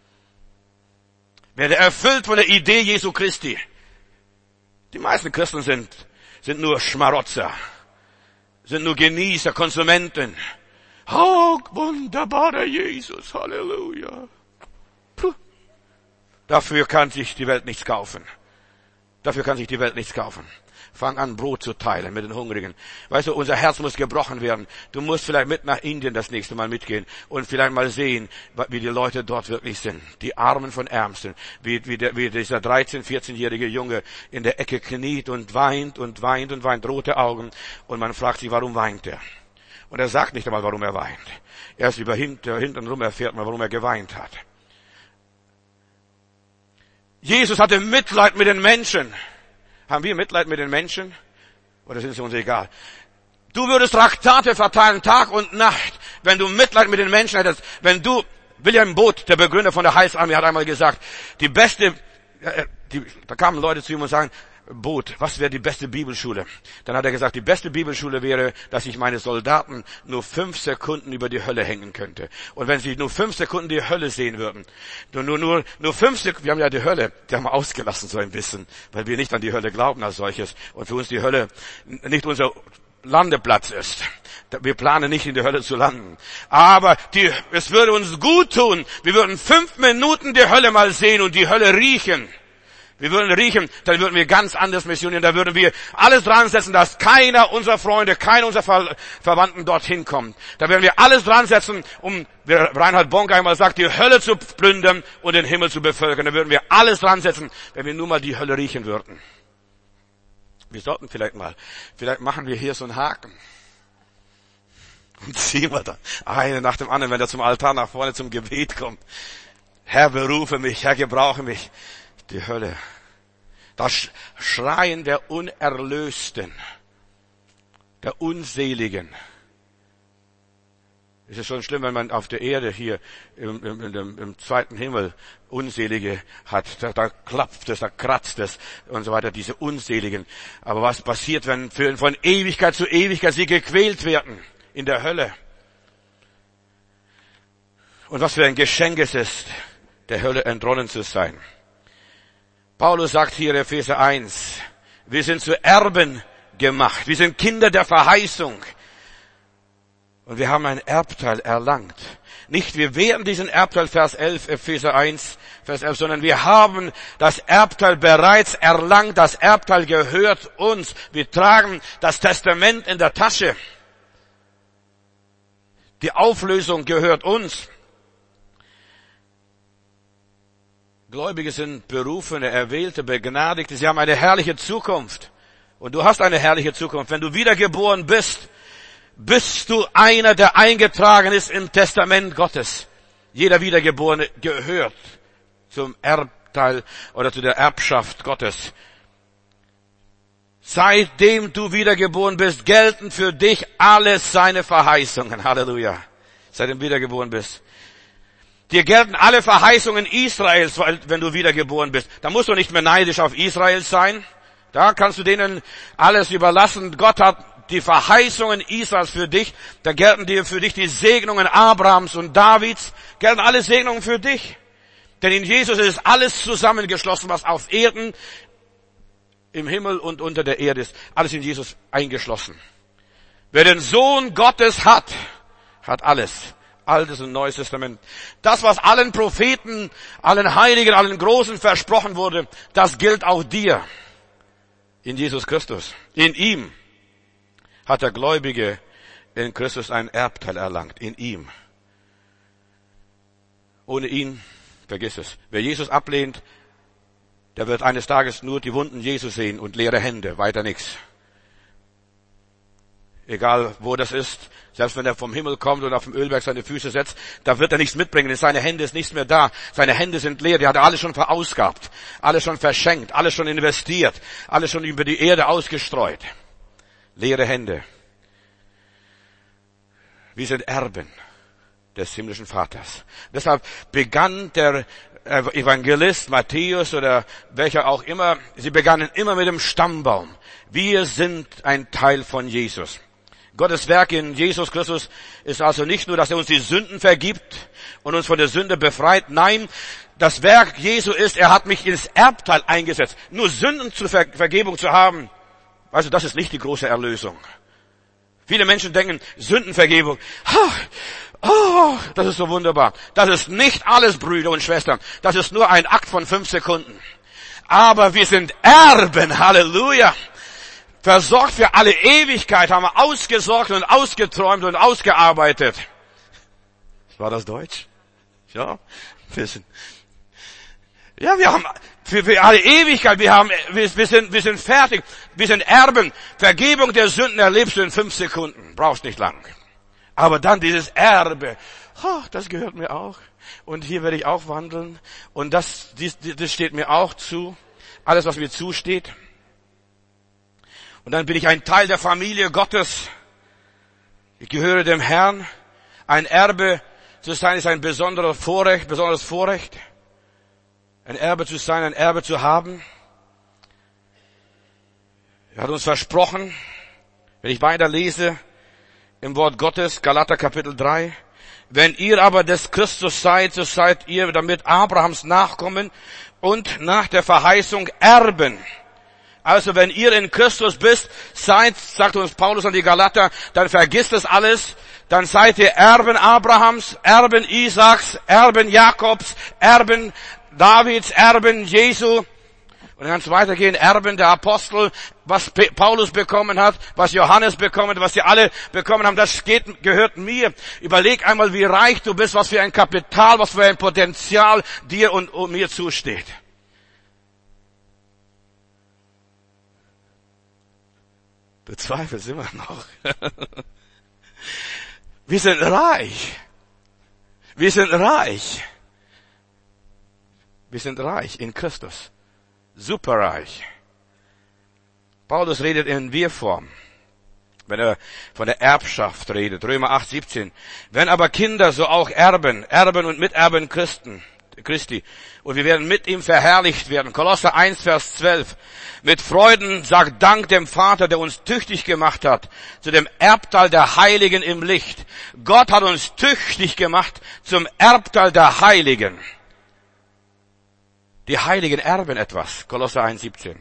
Werde erfüllt von der Idee Jesu Christi. Die meisten Christen sind, sind nur Schmarotzer, sind nur Genießer, Konsumenten. Oh, wunderbarer Jesus, Halleluja. Puh. Dafür kann sich die Welt nichts kaufen. Dafür kann sich die Welt nichts kaufen. Fang an, Brot zu teilen mit den Hungrigen. Weißt du, unser Herz muss gebrochen werden. Du musst vielleicht mit nach Indien das nächste Mal mitgehen und vielleicht mal sehen, wie die Leute dort wirklich sind. Die Armen von Ärmsten. Wie, wie, der, wie dieser dreizehn-, vierzehnjährige Junge in der Ecke kniet und weint und weint und weint, rote Augen. Und man fragt sich, warum weint er? Und er sagt nicht einmal, warum er weint. Erst über hinter, hintenrum erfährt man, warum er geweint hat. Jesus hatte Mitleid mit den Menschen. Haben wir Mitleid mit den Menschen? Oder sind sie uns egal? Du würdest Traktate verteilen, Tag und Nacht, wenn du Mitleid mit den Menschen hättest. Wenn du, William Booth, der Begründer von der Heilsarmee, hat einmal gesagt, die beste, äh, die, da kamen Leute zu ihm und sagen, Booth, was wäre die beste Bibelschule? Dann hat er gesagt, die beste Bibelschule wäre, dass ich meine Soldaten nur fünf Sekunden über die Hölle hängen könnte. Und wenn sie nur fünf Sekunden die Hölle sehen würden, nur, nur, nur, nur fünf Sekunden, wir haben ja die Hölle, die haben wir ausgelassen so ein bisschen, weil wir nicht an die Hölle glauben als solches. Und für uns die Hölle nicht unser Landeplatz ist. Wir planen nicht in der Hölle zu landen. Aber die, es würde uns gut tun, wir würden fünf Minuten die Hölle mal sehen und die Hölle riechen. Wir würden riechen, dann würden wir ganz anders missionieren, da würden wir alles dran setzen, dass keiner unserer Freunde, keiner unserer Ver- Verwandten dorthin kommt. Da werden wir alles dran setzen, um, wie Reinhard Bonk einmal sagt, die Hölle zu plündern und den Himmel zu bevölkern. Da würden wir alles dran setzen, wenn wir nur mal die Hölle riechen würden. Wir sollten vielleicht mal, vielleicht machen wir hier so einen Haken. Und ziehen wir da eine nach dem anderen, wenn er zum Altar nach vorne zum Gebet kommt. Herr, berufe mich, Herr, gebrauche mich. Die Hölle. Das Schreien der Unerlösten, der Unseligen. Es ist schon schlimm, wenn man auf der Erde hier im, im, im, im zweiten Himmel Unselige hat. Da, da klappt es, da kratzt es und so weiter, diese Unseligen. Aber was passiert, wenn für, von Ewigkeit zu Ewigkeit sie gequält werden in der Hölle? Und was für ein Geschenk es ist, der Hölle entronnen zu sein. Paulus sagt hier in Epheser eins, wir sind zu Erben gemacht. Wir sind Kinder der Verheißung. Und wir haben ein Erbteil erlangt. Nicht wir werden diesen Erbteil, Vers elf, Epheser eins, Vers elf, sondern wir haben das Erbteil bereits erlangt. Das Erbteil gehört uns. Wir tragen das Testament in der Tasche. Die Auflösung gehört uns. Gläubige sind berufene, erwählte, begnadigte. Sie haben eine herrliche Zukunft. Und du hast eine herrliche Zukunft. Wenn du wiedergeboren bist, bist du einer, der eingetragen ist im Testament Gottes. Jeder Wiedergeborene gehört zum Erbteil oder zu der Erbschaft Gottes. Seitdem du wiedergeboren bist, gelten für dich alle seine Verheißungen. Halleluja. Seitdem du wiedergeboren bist. Dir gelten alle Verheißungen Israels, wenn du wiedergeboren bist. Da musst du nicht mehr neidisch auf Israel sein. Da kannst du denen alles überlassen. Gott hat die Verheißungen Israels für dich. Da gelten dir für dich die Segnungen Abrahams und Davids. Gelten alle Segnungen für dich. Denn in Jesus ist alles zusammengeschlossen, was auf Erden, im Himmel und unter der Erde ist. Alles in Jesus eingeschlossen. Wer den Sohn Gottes hat, hat alles. Altes und Neues Testament. Das, was allen Propheten, allen Heiligen, allen Großen versprochen wurde, das gilt auch dir. In Jesus Christus. In ihm hat der Gläubige in Christus einen Erbteil erlangt. In ihm. Ohne ihn, vergiss es. Wer Jesus ablehnt, der wird eines Tages nur die Wunden Jesu sehen und leere Hände, weiter nichts. Egal wo das ist, selbst wenn er vom Himmel kommt und auf dem Ölberg seine Füße setzt, da wird er nichts mitbringen, denn seine Hände ist nichts mehr da. Seine Hände sind leer, die hat er alles schon verausgabt, alles schon verschenkt, alles schon investiert, alles schon über die Erde ausgestreut. Leere Hände. Wir sind Erben des himmlischen Vaters. Deshalb begann der Evangelist Matthäus oder welcher auch immer, sie begannen immer mit dem Stammbaum. Wir sind ein Teil von Jesus. Gottes Werk in Jesus Christus ist also nicht nur, dass er uns die Sünden vergibt und uns von der Sünde befreit. Nein, das Werk Jesu ist, er hat mich ins Erbteil eingesetzt. Nur Sünden zur Ver- Vergebung zu haben, also das ist nicht die große Erlösung. Viele Menschen denken, Sündenvergebung, oh, das ist so wunderbar. Das ist nicht alles, Brüder und Schwestern. Das ist nur ein Akt von fünf Sekunden. Aber wir sind Erben, Halleluja. versorgt für alle Ewigkeit, haben wir ausgesorgt und ausgeträumt und ausgearbeitet. War das Deutsch? Ja, ein bisschen. Ja, wir haben für, für alle Ewigkeit, wir haben, wir, wir sind, wir sind fertig, wir sind Erben. Vergebung der Sünden erlebst du in fünf Sekunden, brauchst nicht lang. Aber dann dieses Erbe, oh, das gehört mir auch. Und hier werde ich auch wandeln. Und das, dies, das steht mir auch zu. Alles, was mir zusteht. Und dann bin ich ein Teil der Familie Gottes. Ich gehöre dem Herrn. Ein Erbe zu sein ist ein besonderes Vorrecht, besonderes Vorrecht. Ein Erbe zu sein, ein Erbe zu haben. Er hat uns versprochen, wenn ich weiter lese, im Wort Gottes, Galater Kapitel drei, wenn ihr aber des Christus seid, so seid ihr damit Abrahams Nachkommen und nach der Verheißung Erben. Also wenn ihr in Christus bist, seid, sagt uns Paulus an die Galater, dann vergisst das alles, dann seid ihr Erben Abrahams, Erben Isaaks, Erben Jakobs, Erben Davids, Erben Jesu. Und dann kann es weitergehen, Erben der Apostel, was Paulus bekommen hat, was Johannes bekommen hat, was sie alle bekommen haben, das geht, gehört mir. Überleg einmal, wie reich du bist, was für ein Kapital, was für ein Potenzial dir und, und mir zusteht. Du zweifelst immer noch. Wir sind reich. Wir sind reich. Wir sind reich in Christus. Superreich. Paulus redet in Wir-Form, wenn er von der Erbschaft redet. Römer acht, siebzehn. Wenn aber Kinder, so auch Erben, Erben und Miterben Christen, Christi. Und wir werden mit ihm verherrlicht werden. Kolosser eins, Vers zwölf. Mit Freuden sagt Dank dem Vater, der uns tüchtig gemacht hat, zu dem Erbteil der Heiligen im Licht. Gott hat uns tüchtig gemacht zum Erbteil der Heiligen. Die Heiligen erben etwas. Kolosser eins, siebzehn.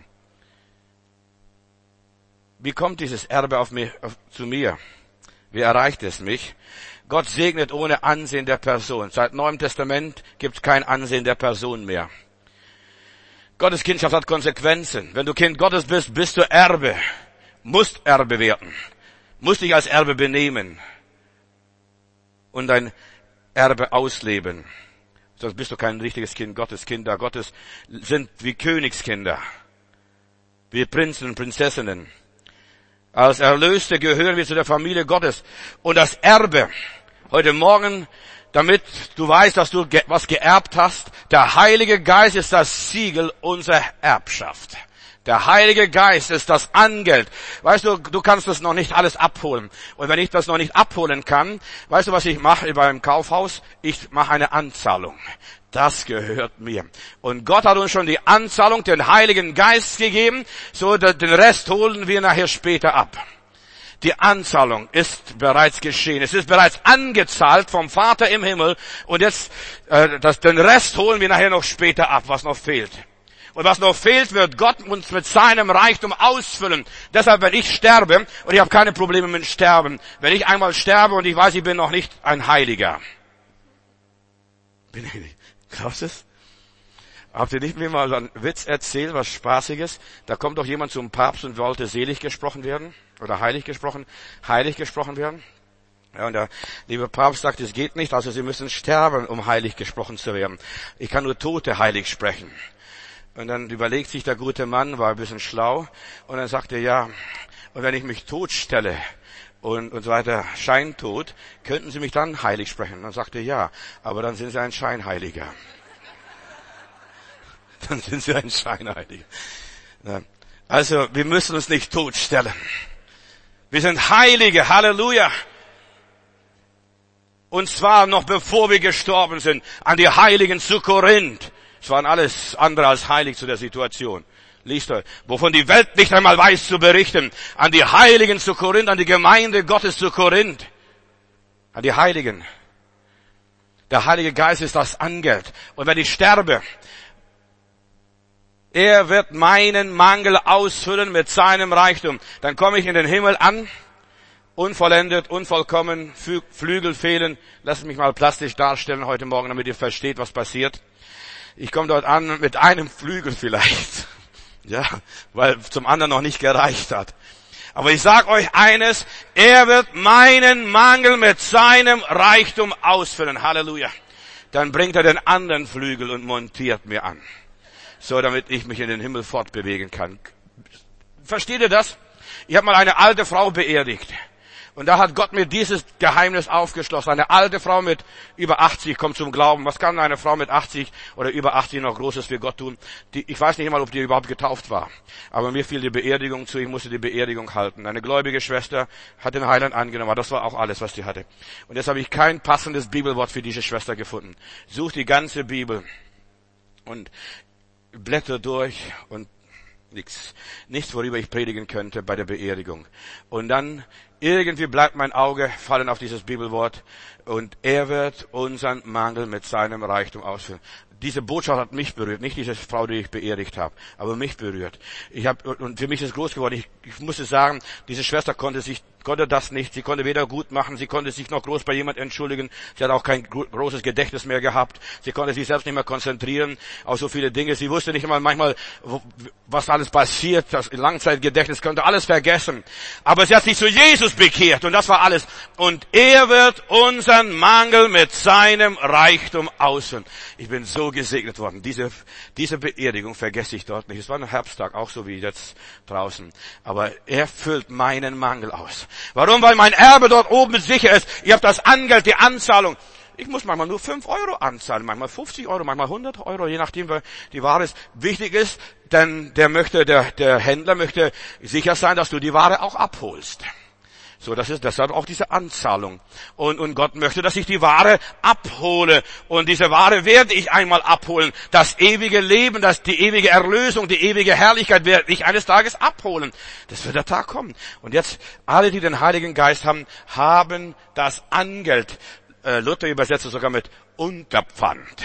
Wie kommt dieses Erbe auf mich, auf, zu mir? Wie erreicht es mich? Gott segnet ohne Ansehen der Person. Seit Neuem Testament gibt es kein Ansehen der Person mehr. Gottes Kindschaft hat Konsequenzen. Wenn du Kind Gottes bist, bist du Erbe. Musst Erbe werden. Musst dich als Erbe benehmen. Und dein Erbe ausleben. Sonst bist du kein richtiges Kind Gottes. Kinder Gottes sind wie Königskinder. Wie Prinzen und Prinzessinnen. Als Erlöste gehören wir zu der Familie Gottes. Und das Erbe, heute Morgen, damit du weißt, dass du was geerbt hast, der Heilige Geist ist das Siegel unserer Erbschaft. Der Heilige Geist ist das Angeld. Weißt du, du kannst das noch nicht alles abholen. Und wenn ich das noch nicht abholen kann, weißt du, was ich mache beim Kaufhaus? Ich mache eine Anzahlung. Das gehört mir. Und Gott hat uns schon die Anzahlung, den Heiligen Geist gegeben, so den Rest holen wir nachher später ab. Die Anzahlung ist bereits geschehen. Es ist bereits angezahlt vom Vater im Himmel. Und jetzt, äh, das, den Rest holen wir nachher noch später ab, was noch fehlt. Und was noch fehlt, wird Gott uns mit seinem Reichtum ausfüllen. Deshalb, wenn ich sterbe, und ich habe keine Probleme mit Sterben, wenn ich einmal sterbe und ich weiß, ich bin noch nicht ein Heiliger. Bin ich nicht. Glaubst du es? Habt ihr nicht mir mal einen Witz erzählt, was Spaßiges? Da kommt doch jemand zum Papst und wollte selig gesprochen werden. Oder heilig gesprochen, heilig gesprochen werden. Ja, und der liebe Papst sagt, es geht nicht, also sie müssen sterben, um heilig gesprochen zu werden. Ich kann nur Tote heilig sprechen. Und dann überlegt sich der gute Mann, war ein bisschen schlau, und dann sagte er, ja, und wenn ich mich totstelle und, und so weiter, scheintot, könnten Sie mich dann heilig sprechen? Und dann sagte er, ja, aber dann sind Sie ein Scheinheiliger. Dann sind Sie ein Scheinheiliger. Also, wir müssen uns nicht totstellen. Wir sind Heilige, Halleluja. Und zwar noch bevor wir gestorben sind, an die Heiligen zu Korinth. Es waren alles andere als heilig zu der Situation. Liest euch, wovon die Welt nicht einmal weiß zu berichten. An die Heiligen zu Korinth, an die Gemeinde Gottes zu Korinth. An die Heiligen. Der Heilige Geist ist das Angeld. Und wenn ich sterbe, er wird meinen Mangel ausfüllen mit seinem Reichtum. Dann komme ich in den Himmel an, unvollendet, unvollkommen, Flügel fehlen. Lasst mich mal plastisch darstellen heute Morgen, damit ihr versteht, was passiert. Ich komme dort an mit einem Flügel vielleicht. Ja, weil zum anderen noch nicht gereicht hat. Aber ich sag euch eines, er wird meinen Mangel mit seinem Reichtum ausfüllen. Halleluja. Dann bringt er den anderen Flügel und montiert mir an. So, damit ich mich in den Himmel fortbewegen kann. Versteht ihr das? Ich habe mal eine alte Frau beerdigt. Und da hat Gott mir dieses Geheimnis aufgeschlossen. Eine alte Frau mit über achtzig kommt zum Glauben. Was kann eine Frau mit achtzig oder über achtzig noch Großes für Gott tun? Die, ich weiß nicht einmal, ob die überhaupt getauft war. Aber mir fiel die Beerdigung zu. Ich musste die Beerdigung halten. Eine gläubige Schwester hat den Heiland angenommen. Das war auch alles, was sie hatte. Und jetzt habe ich kein passendes Bibelwort für diese Schwester gefunden. Such die ganze Bibel und blätter durch und nichts. Nichts, worüber ich predigen könnte bei der Beerdigung. Und dann irgendwie bleibt mein Auge fallen auf dieses Bibelwort und er wird unseren Mangel mit seinem Reichtum ausfüllen. Diese Botschaft hat mich berührt, nicht diese Frau, die ich beerdigt habe, aber mich berührt. Ich habe und für mich ist es groß geworden. Ich, ich musste sagen, diese Schwester konnte sich konnte das nicht. Sie konnte weder gut machen, sie konnte sich noch groß bei jemand entschuldigen. Sie hat auch kein großes Gedächtnis mehr gehabt. Sie konnte sich selbst nicht mehr konzentrieren auf so viele Dinge. Sie wusste nicht einmal manchmal, was alles passiert. Das Langzeitgedächtnis konnte alles vergessen. Aber sie hat sich zu Jesus bekehrt und das war alles. Und er wird unseren Mangel mit seinem Reichtum ausfüllen. Ich bin so gesegnet worden. Diese, diese Beerdigung vergesse ich dort nicht. Es war ein Herbsttag, auch so wie jetzt draußen. Aber er füllt meinen Mangel aus. Warum? Weil mein Erbe dort oben sicher ist. Ich habe das Angeld, die Anzahlung. Ich muss manchmal nur fünf Euro anzahlen, manchmal fünfzig Euro, manchmal hundert Euro, je nachdem, wie die Ware ist. Wichtig ist, denn der möchte, der, der Händler möchte sicher sein, dass du die Ware auch abholst. So, das ist deshalb auch diese Anzahlung. Und, und Gott möchte, dass ich die Ware abhole. Und diese Ware werde ich einmal abholen. Das ewige Leben, das, die ewige Erlösung, die ewige Herrlichkeit werde ich eines Tages abholen. Das wird der Tag kommen. Und jetzt, alle, die den Heiligen Geist haben, haben das Angeld. Äh, Luther übersetzt es sogar mit Unterpfand.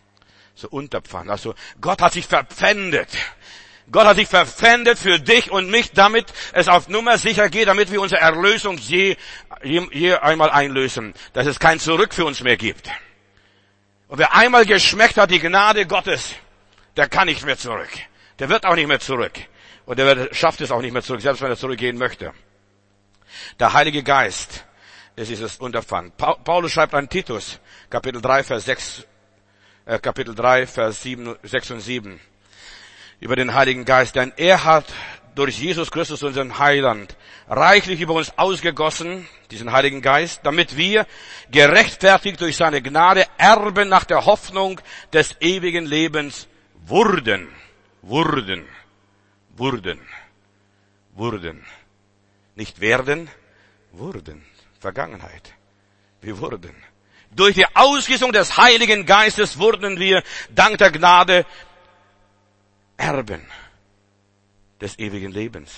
So Unterpfand. Also, Gott hat sich verpfändet. Gott hat sich verpfändet für dich und mich, damit es auf Nummer sicher geht, damit wir unsere Erlösung je, je, je einmal einlösen, dass es kein Zurück für uns mehr gibt. Und wer einmal geschmeckt hat die Gnade Gottes, der kann nicht mehr zurück. Der wird auch nicht mehr zurück. Und der wird, schafft es auch nicht mehr zurück, selbst wenn er zurückgehen möchte. Der Heilige Geist ist dieses Unterpfand. Paulus schreibt an Titus, Kapitel drei, Vers sechs, äh, Kapitel drei, Vers sieben, sechs und sieben. Über den Heiligen Geist, denn er hat durch Jesus Christus, unseren Heiland, reichlich über uns ausgegossen, diesen Heiligen Geist, damit wir, gerechtfertigt durch seine Gnade, Erben nach der Hoffnung des ewigen Lebens wurden, wurden, wurden, wurden. Nicht werden, wurden. Vergangenheit. Wir wurden. Durch die Ausgießung des Heiligen Geistes wurden wir, dank der Gnade, Erben des ewigen Lebens.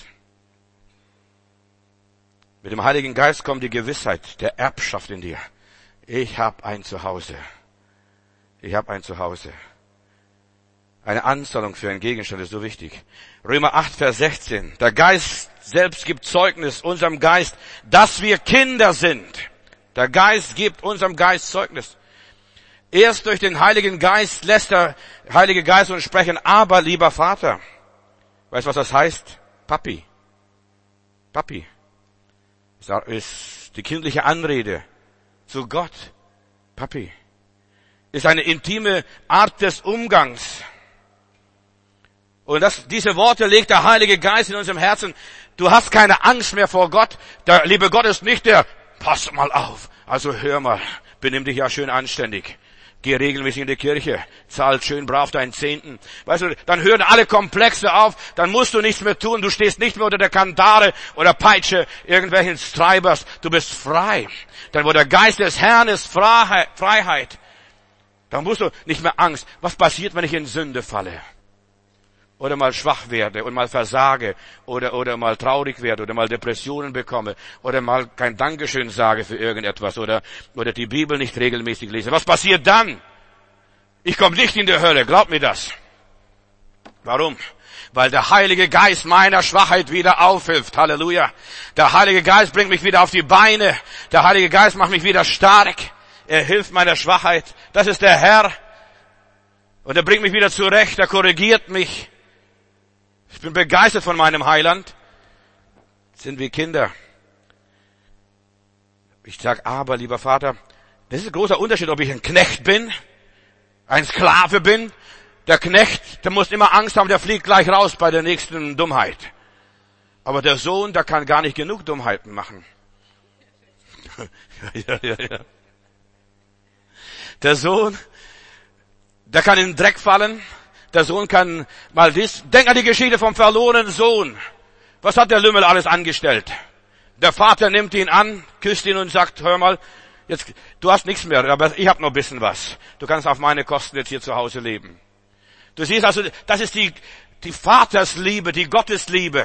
Mit dem Heiligen Geist kommt die Gewissheit der Erbschaft in dir. Ich habe ein Zuhause. Ich habe ein Zuhause. Eine Anzahlung für einen Gegenstand ist so wichtig. Römer acht, Vers sechzehn. Der Geist selbst gibt Zeugnis unserem Geist, dass wir Kinder sind. Der Geist gibt unserem Geist Zeugnis. Erst durch den Heiligen Geist lässt der Heilige Geist uns sprechen, aber lieber Vater. Weißt du, was das heißt? Papi. Papi. Das ist die kindliche Anrede zu Gott. Papi. Ist eine intime Art des Umgangs. Und das, diese Worte legt der Heilige Geist in unserem Herzen. Du hast keine Angst mehr vor Gott. Der liebe Gott ist nicht der, pass mal auf. Also hör mal, benimm dich ja schön anständig. Geh regelmäßig in die Kirche, zahlt schön brav deinen Zehnten. Weißt du, dann hören alle Komplexe auf, dann musst du nichts mehr tun, du stehst nicht mehr unter der Kandare oder Peitsche irgendwelchen Treibers, du bist frei. Dann wo der Geist des Herrn ist, Freiheit. Dann musst du nicht mehr Angst. Was passiert, wenn ich in Sünde falle? Oder mal schwach werde und mal versage oder oder mal traurig werde oder mal Depressionen bekomme oder mal kein Dankeschön sage für irgendetwas oder oder die Bibel nicht regelmäßig lese. Was passiert dann? Ich komme nicht in die Hölle, glaub mir das. Warum? Weil der Heilige Geist meiner Schwachheit wieder aufhilft. Halleluja. Der Heilige Geist bringt mich wieder auf die Beine. Der Heilige Geist macht mich wieder stark. Er hilft meiner Schwachheit. Das ist der Herr. Und er bringt mich wieder zurecht, er korrigiert mich. Ich bin begeistert von meinem Heiland. Sind wir Kinder. Ich sag aber, lieber Vater, das ist ein großer Unterschied, ob ich ein Knecht bin, ein Sklave bin. Der Knecht, der muss immer Angst haben, der fliegt gleich raus bei der nächsten Dummheit. Aber der Sohn, der kann gar nicht genug Dummheiten machen. ja, ja, ja. Der Sohn, der kann in den Dreck fallen. Der Sohn kann mal dies. Denk an die Geschichte vom verlorenen Sohn. Was hat der Lümmel alles angestellt? Der Vater nimmt ihn an, küsst ihn und sagt, hör mal, jetzt, du hast nichts mehr, aber ich habe noch ein bisschen was. Du kannst auf meine Kosten jetzt hier zu Hause leben. Du siehst also, das ist die, die Vatersliebe, die Gottesliebe.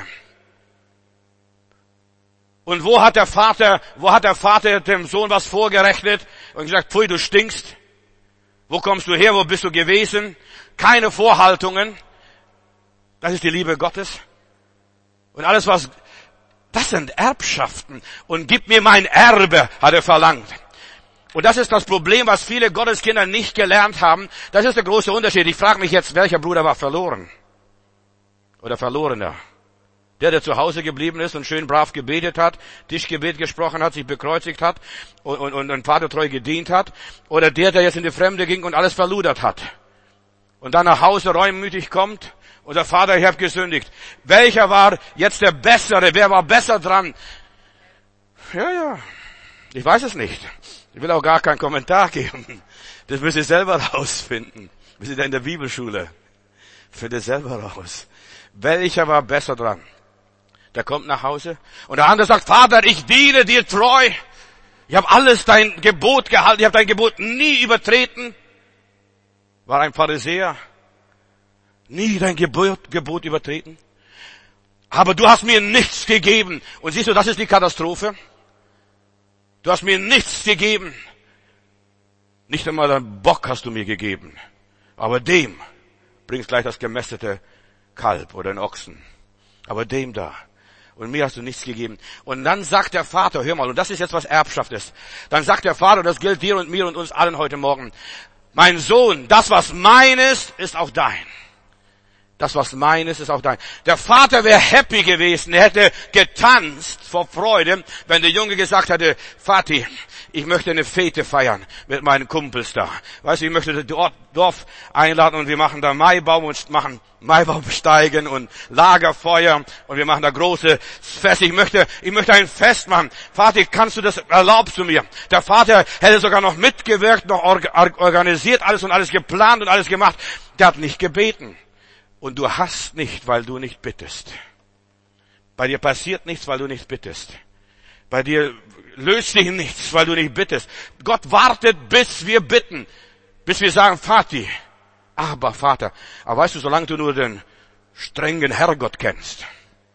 Und wo hat der Vater, wo hat der Vater dem Sohn was vorgerechnet und gesagt, pfui, du stinkst. Wo kommst du her? Wo bist du gewesen? Keine Vorhaltungen. Das ist die Liebe Gottes. Und alles was, das sind Erbschaften. Und gib mir mein Erbe, hat er verlangt. Und das ist das Problem, was viele Gotteskinder nicht gelernt haben. Das ist der große Unterschied. Ich frage mich jetzt, welcher Bruder war verloren? Oder verlorener? Der, der zu Hause geblieben ist und schön brav gebetet hat, Tischgebet gesprochen hat, sich bekreuzigt hat und, und, und, und vatertreu gedient hat. Oder der, der jetzt in die Fremde ging und alles verludert hat. Und dann nach Hause reumütig kommt und der Vater, ich habe gesündigt. Welcher war jetzt der Bessere? Wer war besser dran? Ja, ja, ich weiß es nicht. Ich will auch gar keinen Kommentar geben. Das müsst ihr selber rausfinden. Wir sind ja in der Bibelschule. Findet selber raus. Welcher war besser dran? Der kommt nach Hause und der andere sagt, Vater, ich diene dir treu. Ich habe alles dein Gebot gehalten. Ich habe dein Gebot nie übertreten. War ein Pharisäer. Nie dein Gebot, Gebot übertreten. Aber du hast mir nichts gegeben. Und siehst du, das ist die Katastrophe. Du hast mir nichts gegeben. Nicht einmal einen Bock hast du mir gegeben. Aber dem bringst gleich das gemästete Kalb oder einen Ochsen. Aber dem da. Und mir hast du nichts gegeben. Und dann sagt der Vater, hör mal, und das ist jetzt was Erbschaft ist. Dann sagt der Vater, das gilt dir und mir und uns allen heute Morgen. Mein Sohn, das was mein ist, ist auch dein. Das was mein ist, ist auch dein. Der Vater wäre happy gewesen, er hätte getanzt vor Freude, wenn der Junge gesagt hätte, Vati, ich möchte eine Fete feiern mit meinen Kumpels da. Weißt du, ich möchte das Dorf einladen und wir machen da Maibaum und machen Maibaumsteigen und Lagerfeuer und wir machen da große Fest. Ich möchte, ich möchte ein Fest machen. Vati, kannst du das, erlaubst du mir? Der Vater hätte sogar noch mitgewirkt, noch organisiert alles und alles geplant und alles gemacht. Der hat nicht gebeten. Und du hast nicht, weil du nicht bittest. Bei dir passiert nichts, weil du nicht bittest. Bei dir löst sich nichts, weil du nicht bittest. Gott wartet, bis wir bitten. Bis wir sagen, Vati, aber Vater. Aber weißt du, solange du nur den strengen Herrgott kennst,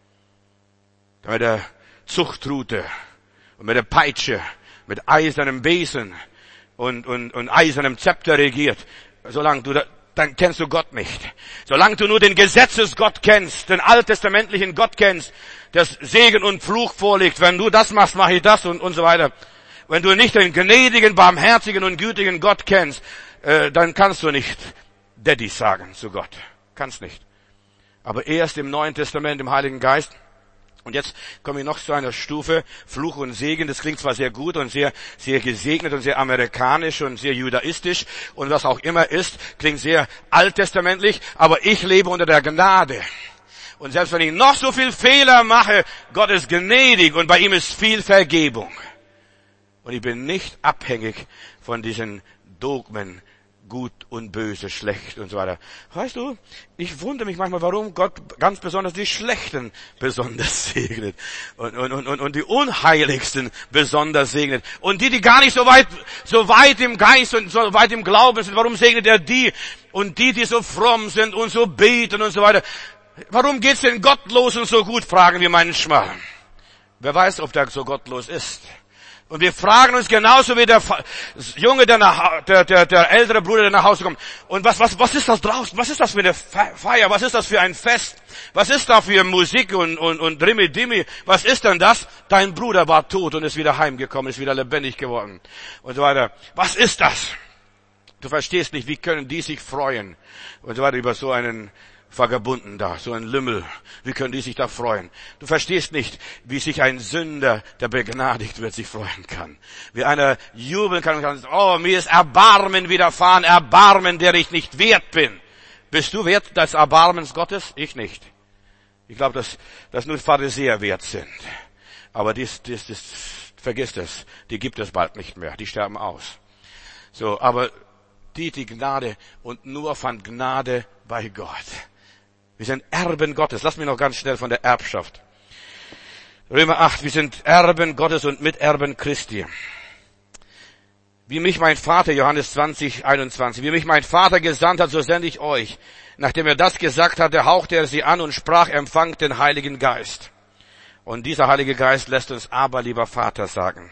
mit der Zuchtrute und mit der Peitsche, mit eisernem Besen und, und, und eisernem Zepter regiert, solange du da, dann kennst du Gott nicht. Solange du nur den Gesetzesgott kennst, den alttestamentlichen Gott kennst, der Segen und Fluch vorliegt, wenn du das machst, mache ich das und, und so weiter. Wenn du nicht den gnädigen, barmherzigen und gütigen Gott kennst, äh, dann kannst du nicht Daddy sagen zu Gott. Kannst nicht. Aber erst im Neuen Testament, im Heiligen Geist. Und jetzt komme ich noch zu einer Stufe, Fluch und Segen. Das klingt zwar sehr gut und sehr, sehr gesegnet und sehr amerikanisch und sehr judaistisch und was auch immer ist, klingt sehr alttestamentlich, aber ich lebe unter der Gnade. Und selbst wenn ich noch so viel Fehler mache, Gott ist gnädig und bei ihm ist viel Vergebung. Und ich bin nicht abhängig von diesen Dogmen, gut und böse, schlecht und so weiter. Weißt du, ich wundere mich manchmal, warum Gott ganz besonders die Schlechten besonders segnet und, und, und, und die Unheiligsten besonders segnet. Und die, die gar nicht so weit, so weit im Geist und so weit im Glauben sind, warum segnet er die? Und die, die so fromm sind und so beten und so weiter. Warum geht's den Gottlosen so gut, fragen wir manchmal. Wer weiß, ob der so gottlos ist. Und wir fragen uns genauso wie der Junge, der, nach, der, der, der ältere Bruder, der nach Hause kommt. Und was, was, was ist das draußen? Was ist das für eine Feier? Was ist das für ein Fest? Was ist da für Musik und, und, und Drimmi-Dimmi? Was ist denn das? Dein Bruder war tot und ist wieder heimgekommen, ist wieder lebendig geworden. Und so weiter. Was ist das? Du verstehst nicht, wie können die sich freuen? Und so weiter über so einen Vagabunden da, so ein Lümmel. Wie können die sich da freuen? Du verstehst nicht, wie sich ein Sünder, der begnadigt wird, sich freuen kann. Wie einer jubeln kann und kann sagen, oh, mir ist Erbarmen widerfahren, Erbarmen, der ich nicht wert bin. Bist du wert des Erbarmens Gottes? Ich nicht. Ich glaube, dass, dass nur Pharisäer wert sind. Aber dies, dies, dies, vergiss das. Die gibt es bald nicht mehr. Die sterben aus. So, aber die, die Gnade und nur von Gnade bei Gott. Wir sind Erben Gottes. Lass mich noch ganz schnell von der Erbschaft. Römer acht, wir sind Erben Gottes und Miterben Christi. Wie mich mein Vater, Johannes zwanzig, einundzwanzig, wie mich mein Vater gesandt hat, so sende ich euch. Nachdem er das gesagt hatte, hauchte er sie an und sprach, empfangt den Heiligen Geist. Und dieser Heilige Geist lässt uns aber, lieber Vater, sagen.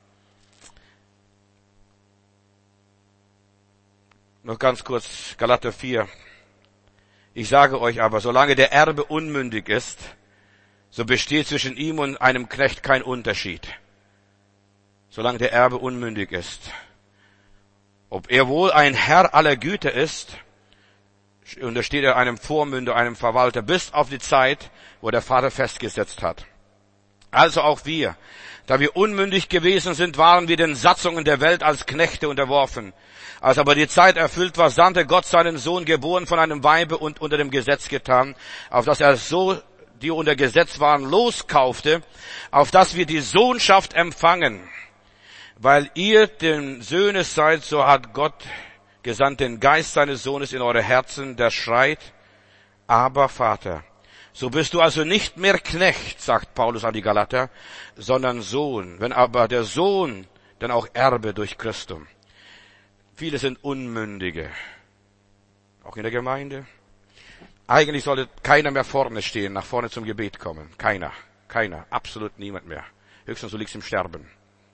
Noch ganz kurz, Galater vier. Ich sage euch aber, solange der Erbe unmündig ist, so besteht zwischen ihm und einem Knecht kein Unterschied. Solange der Erbe unmündig ist. Ob er wohl ein Herr aller Güter ist, untersteht er einem Vormünder, einem Verwalter, bis auf die Zeit, wo der Vater festgesetzt hat. Also auch wir, da wir unmündig gewesen sind, waren wir den Satzungen der Welt als Knechte unterworfen. Als aber die Zeit erfüllt war, sandte Gott seinen Sohn, geboren von einem Weibe und unter dem Gesetz getan, auf dass er so, die unter Gesetz waren, loskaufte, auf dass wir die Sohnschaft empfangen. Weil ihr den Söhne seid, so hat Gott gesandt den Geist seines Sohnes in eure Herzen, der schreit, aber Vater. So bist du also nicht mehr Knecht, sagt Paulus an die Galater, sondern Sohn. Wenn aber der Sohn, dann auch Erbe durch Christus. Viele sind Unmündige. Auch in der Gemeinde. Eigentlich sollte keiner mehr vorne stehen, nach vorne zum Gebet kommen. Keiner. Keiner. Absolut niemand mehr. Höchstens du liegst im Sterben.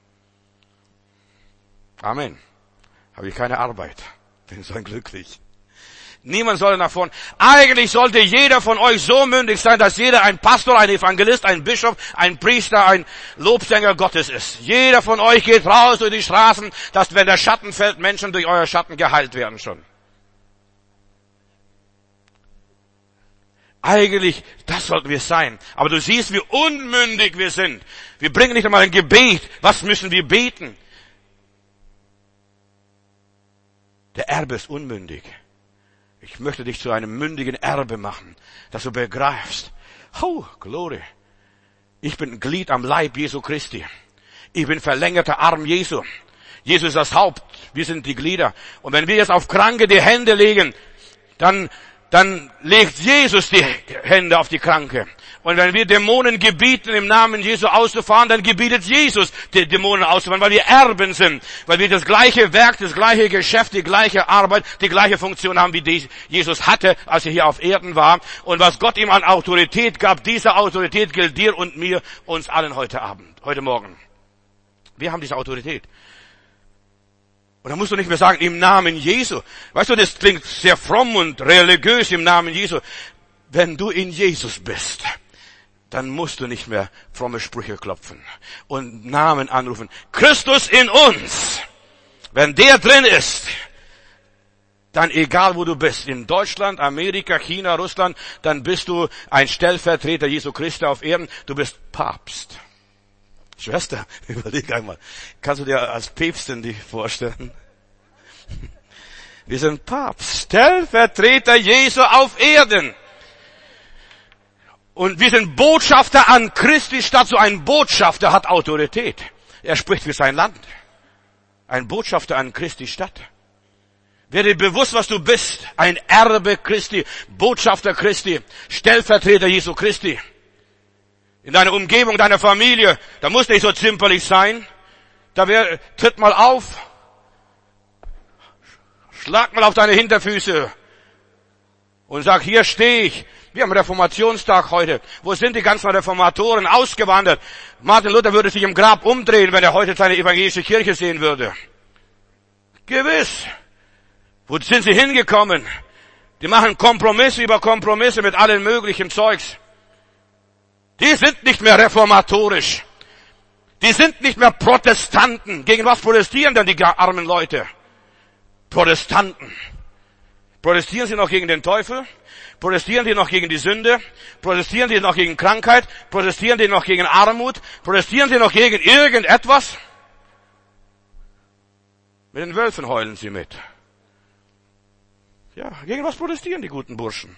Amen. Habe ich keine Arbeit. Bin so glücklich. Niemand soll nach vorne. Eigentlich sollte jeder von euch so mündig sein, dass jeder ein Pastor, ein Evangelist, ein Bischof, ein Priester, ein Lobsänger Gottes ist. Jeder von euch geht raus durch die Straßen, dass wenn der Schatten fällt, Menschen durch euer Schatten geheilt werden schon. Eigentlich, das sollten wir sein. Aber du siehst, wie unmündig wir sind. Wir bringen nicht einmal ein Gebet. Was müssen wir beten? Der Erbe ist unmündig. Ich möchte dich zu einem mündigen Erbe machen, dass du begreifst. Oh, Glory. Ich bin ein Glied am Leib Jesu Christi. Ich bin verlängerter Arm Jesu. Jesus ist das Haupt. Wir sind die Glieder. Und wenn wir jetzt auf Kranke die Hände legen, dann, dann legt Jesus die Hände auf die Kranke. Und wenn wir Dämonen gebieten, im Namen Jesu auszufahren, dann gebietet Jesus, die Dämonen auszufahren, weil wir Erben sind, weil wir das gleiche Werk, das gleiche Geschäft, die gleiche Arbeit, die gleiche Funktion haben, wie die Jesus hatte, als er hier auf Erden war. Und was Gott ihm an Autorität gab, diese Autorität gilt dir und mir, uns allen heute Abend, heute Morgen. Wir haben diese Autorität. Und da musst du nicht mehr sagen, im Namen Jesu. Weißt du, das klingt sehr fromm und religiös, im Namen Jesu. Wenn du in Jesus bist, dann musst du nicht mehr fromme Sprüche klopfen und Namen anrufen. Christus in uns. Wenn der drin ist, dann egal wo du bist, in Deutschland, Amerika, China, Russland, dann bist du ein Stellvertreter Jesu Christi auf Erden. Du bist Papst. Schwester, überleg einmal. Kannst du dir als Päpstin dich vorstellen? Wir sind Papst, Stellvertreter Jesu auf Erden. Und wir sind Botschafter an Christi Stadt. So ein Botschafter hat Autorität. Er spricht für sein Land. Ein Botschafter an Christi Stadt. Werde bewusst, was du bist. Ein Erbe Christi, Botschafter Christi, Stellvertreter Jesu Christi. In deiner Umgebung, deiner Familie, da musst du nicht so zimperlich sein. Da wär, tritt mal auf. Schlag mal auf deine Hinterfüße. Und sag, hier stehe ich. Wir haben Reformationstag heute. Wo sind die ganzen Reformatoren ausgewandert? Martin Luther würde sich im Grab umdrehen, wenn er heute seine evangelische Kirche sehen würde. Gewiss. Wo sind sie hingekommen? Die machen Kompromisse über Kompromisse mit allen möglichen Zeugs. Die sind nicht mehr reformatorisch. Die sind nicht mehr Protestanten. Gegen was protestieren denn die armen Leute? Protestanten. Protestieren Sie noch gegen den Teufel? Protestieren Sie noch gegen die Sünde? Protestieren Sie noch gegen Krankheit? Protestieren Sie noch gegen Armut? Protestieren Sie noch gegen irgendetwas? Mit den Wölfen heulen Sie mit. Ja, gegen was protestieren die guten Burschen?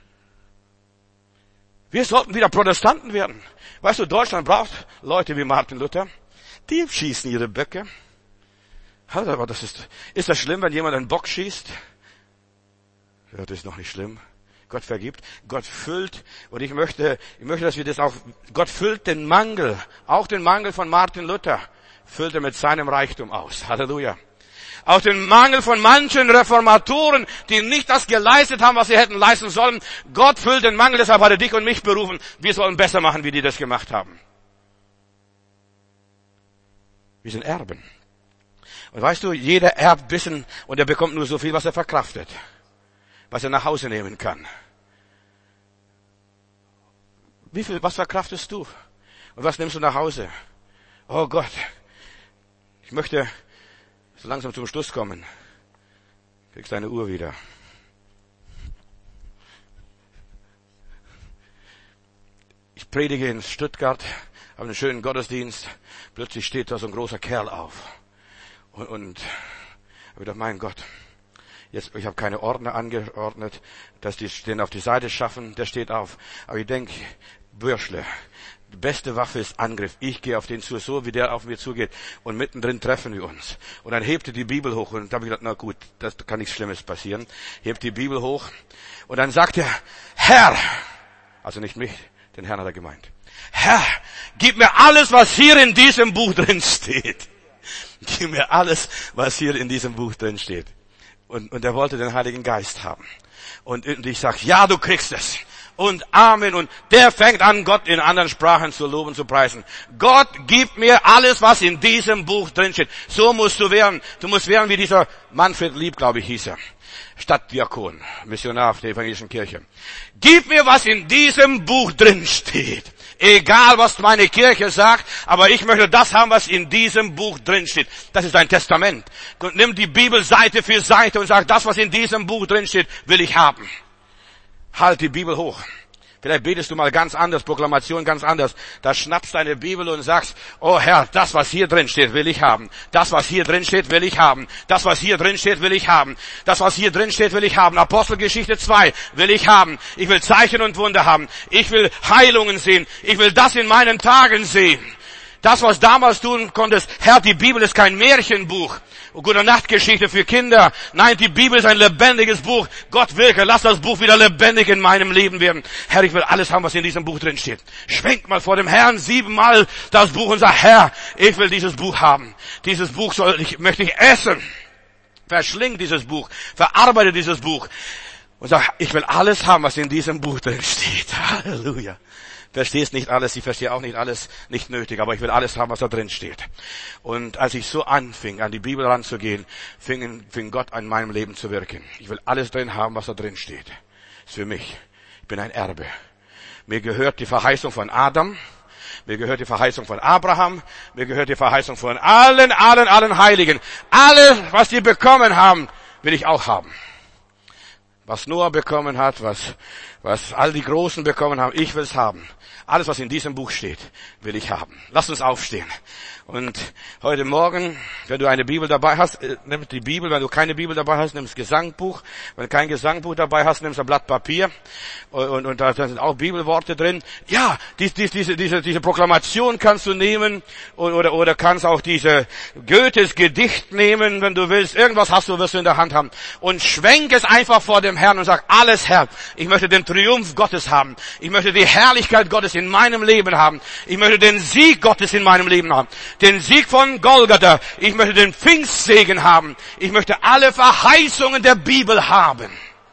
Wir sollten wieder Protestanten werden. Weißt du, Deutschland braucht Leute wie Martin Luther. Die schießen ihre Böcke. Aber das ist, ist das schlimm, wenn jemand einen Bock schießt? Ja, das ist noch nicht schlimm. Gott vergibt. Gott füllt. Und ich möchte, ich möchte, dass wir das auch, Gott füllt den Mangel, auch den Mangel von Martin Luther, füllt er mit seinem Reichtum aus. Halleluja. Auch den Mangel von manchen Reformatoren, die nicht das geleistet haben, was sie hätten leisten sollen. Gott füllt den Mangel, deshalb hat er dich und mich berufen. Wir sollen besser machen, wie die das gemacht haben. Wir sind Erben. Und weißt du, jeder erbt bisschen und er bekommt nur so viel, was er verkraftet. Was er nach Hause nehmen kann. Wie viel, was verkraftest du? Und was nimmst du nach Hause? Oh Gott, ich möchte so langsam zum Schluss kommen. Kriegst deine Uhr wieder. Ich predige in Stuttgart, habe einen schönen Gottesdienst. Plötzlich steht da so ein großer Kerl auf. Und, und ich dachte, mein Gott, jetzt, ich habe keine Ordner angeordnet, dass die den auf die Seite schaffen, der steht auf. Aber ich denke, Bürschle, die beste Waffe ist Angriff. Ich gehe auf den zu, so wie der auf mir zugeht. Und mittendrin treffen wir uns. Und dann hebt er die Bibel hoch. Und da habe ich gedacht, na gut, das kann nichts Schlimmes passieren. Hebt die Bibel hoch. Und dann sagt er, Herr, also nicht mich, den Herrn hat er gemeint. Herr, gib mir alles, was hier in diesem Buch drin steht. Gib mir alles, was hier in diesem Buch drin steht. Und, und er wollte den Heiligen Geist haben. Und, und ich sag, ja, du kriegst es. Und Amen. Und der fängt an, Gott in anderen Sprachen zu loben, zu preisen. Gott gibt mir alles, was in diesem Buch drin steht. So musst du werden. Du musst werden wie dieser Manfred Lieb, glaube ich, hieß er. Stadtdiakon, Missionar auf der evangelischen Kirche. Gib mir, was in diesem Buch drin steht. Egal, was meine Kirche sagt, aber ich möchte das haben, was in diesem Buch drin steht. Das ist ein Testament. Und nimm die Bibel Seite für Seite und sag, das, was in diesem Buch drin steht, will ich haben. Halt die Bibel hoch. Vielleicht betest du mal ganz anders, Proklamation ganz anders. Da schnappst deine Bibel und sagst, oh Herr, das, was hier drin steht, will ich haben. Das, was hier drin steht, will ich haben. Das, was hier drin steht, will ich haben. Das, was hier drin steht, will ich haben. Apostelgeschichte zwei will ich haben. Ich will Zeichen und Wunder haben. Ich will Heilungen sehen. Ich will das in meinen Tagen sehen. Das, was damals tun konntest, Herr, die Bibel ist kein Märchenbuch. Gute Nachtgeschichte für Kinder. Nein, die Bibel ist ein lebendiges Buch. Gott wirke, lass das Buch wieder lebendig in meinem Leben werden. Herr, ich will alles haben, was in diesem Buch drin steht. Schwenk mal vor dem Herrn siebenmal das Buch und sag, Herr, ich will dieses Buch haben. Dieses Buch soll ich, möchte ich essen. Verschling dieses Buch. Verarbeite dieses Buch. Und sag, ich will alles haben, was in diesem Buch drin steht. Halleluja. Verstehst nicht alles, ich verstehe auch nicht alles, nicht nötig, aber ich will alles haben, was da drin steht. Und als ich so anfing, an die Bibel ranzugehen, fing, fing Gott an meinem Leben zu wirken. Ich will alles drin haben, was da drin steht. Das ist für mich. Ich bin ein Erbe. Mir gehört die Verheißung von Adam, mir gehört die Verheißung von Abraham, mir gehört die Verheißung von allen, allen, allen Heiligen. Alles, was die bekommen haben, will ich auch haben. Was Noah bekommen hat, was, was all die Großen bekommen haben, ich will es haben. Alles, was in diesem Buch steht, will ich haben. Lass uns aufstehen. Und heute Morgen, wenn du eine Bibel dabei hast, nimm die Bibel. Wenn du keine Bibel dabei hast, nimm das Gesangbuch. Wenn du kein Gesangbuch dabei hast, nimm ein Blatt Papier. Und, und, und da sind auch Bibelworte drin. Ja, die, die, diese, diese, diese Proklamation kannst du nehmen. Oder, oder kannst auch diese Goethes Gedicht nehmen, wenn du willst. Irgendwas hast du, wirst du in der Hand haben. Und schwenk es einfach vor dem Herrn und sag, alles Herr, ich möchte den Triumph Gottes haben. Ich möchte die Herrlichkeit Gottes in meinem Leben haben. Ich möchte den Sieg Gottes in meinem Leben haben. Den Sieg von Golgatha. Ich möchte den Pfingstsegen haben. Ich möchte alle Verheißungen der Bibel haben.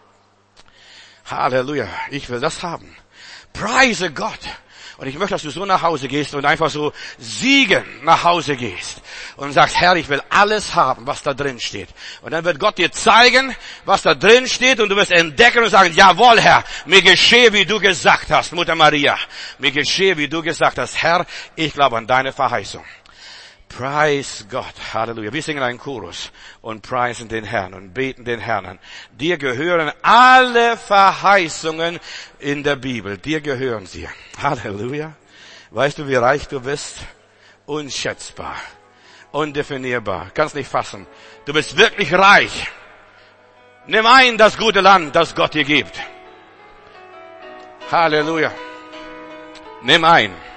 Halleluja. Ich will das haben. Preise Gott. Und ich möchte, dass du so nach Hause gehst und einfach so siegen nach Hause gehst. Und sagst, Herr, ich will alles haben, was da drin steht. Und dann wird Gott dir zeigen, was da drin steht. Und du wirst entdecken und sagen, jawohl, Herr, mir geschehe, wie du gesagt hast, Mutter Maria. Mir geschehe, wie du gesagt hast. Herr, ich glaube an deine Verheißung. Preis Gott. Halleluja. Wir singen einen Chorus und preisen den Herrn und beten den Herrn an. Dir gehören alle Verheißungen in der Bibel. Dir gehören sie. Halleluja. Weißt du, wie reich du bist? Unschätzbar. Undefinierbar. Kannst nicht fassen. Du bist wirklich reich. Nimm ein das gute Land, das Gott dir gibt. Halleluja. Nimm ein.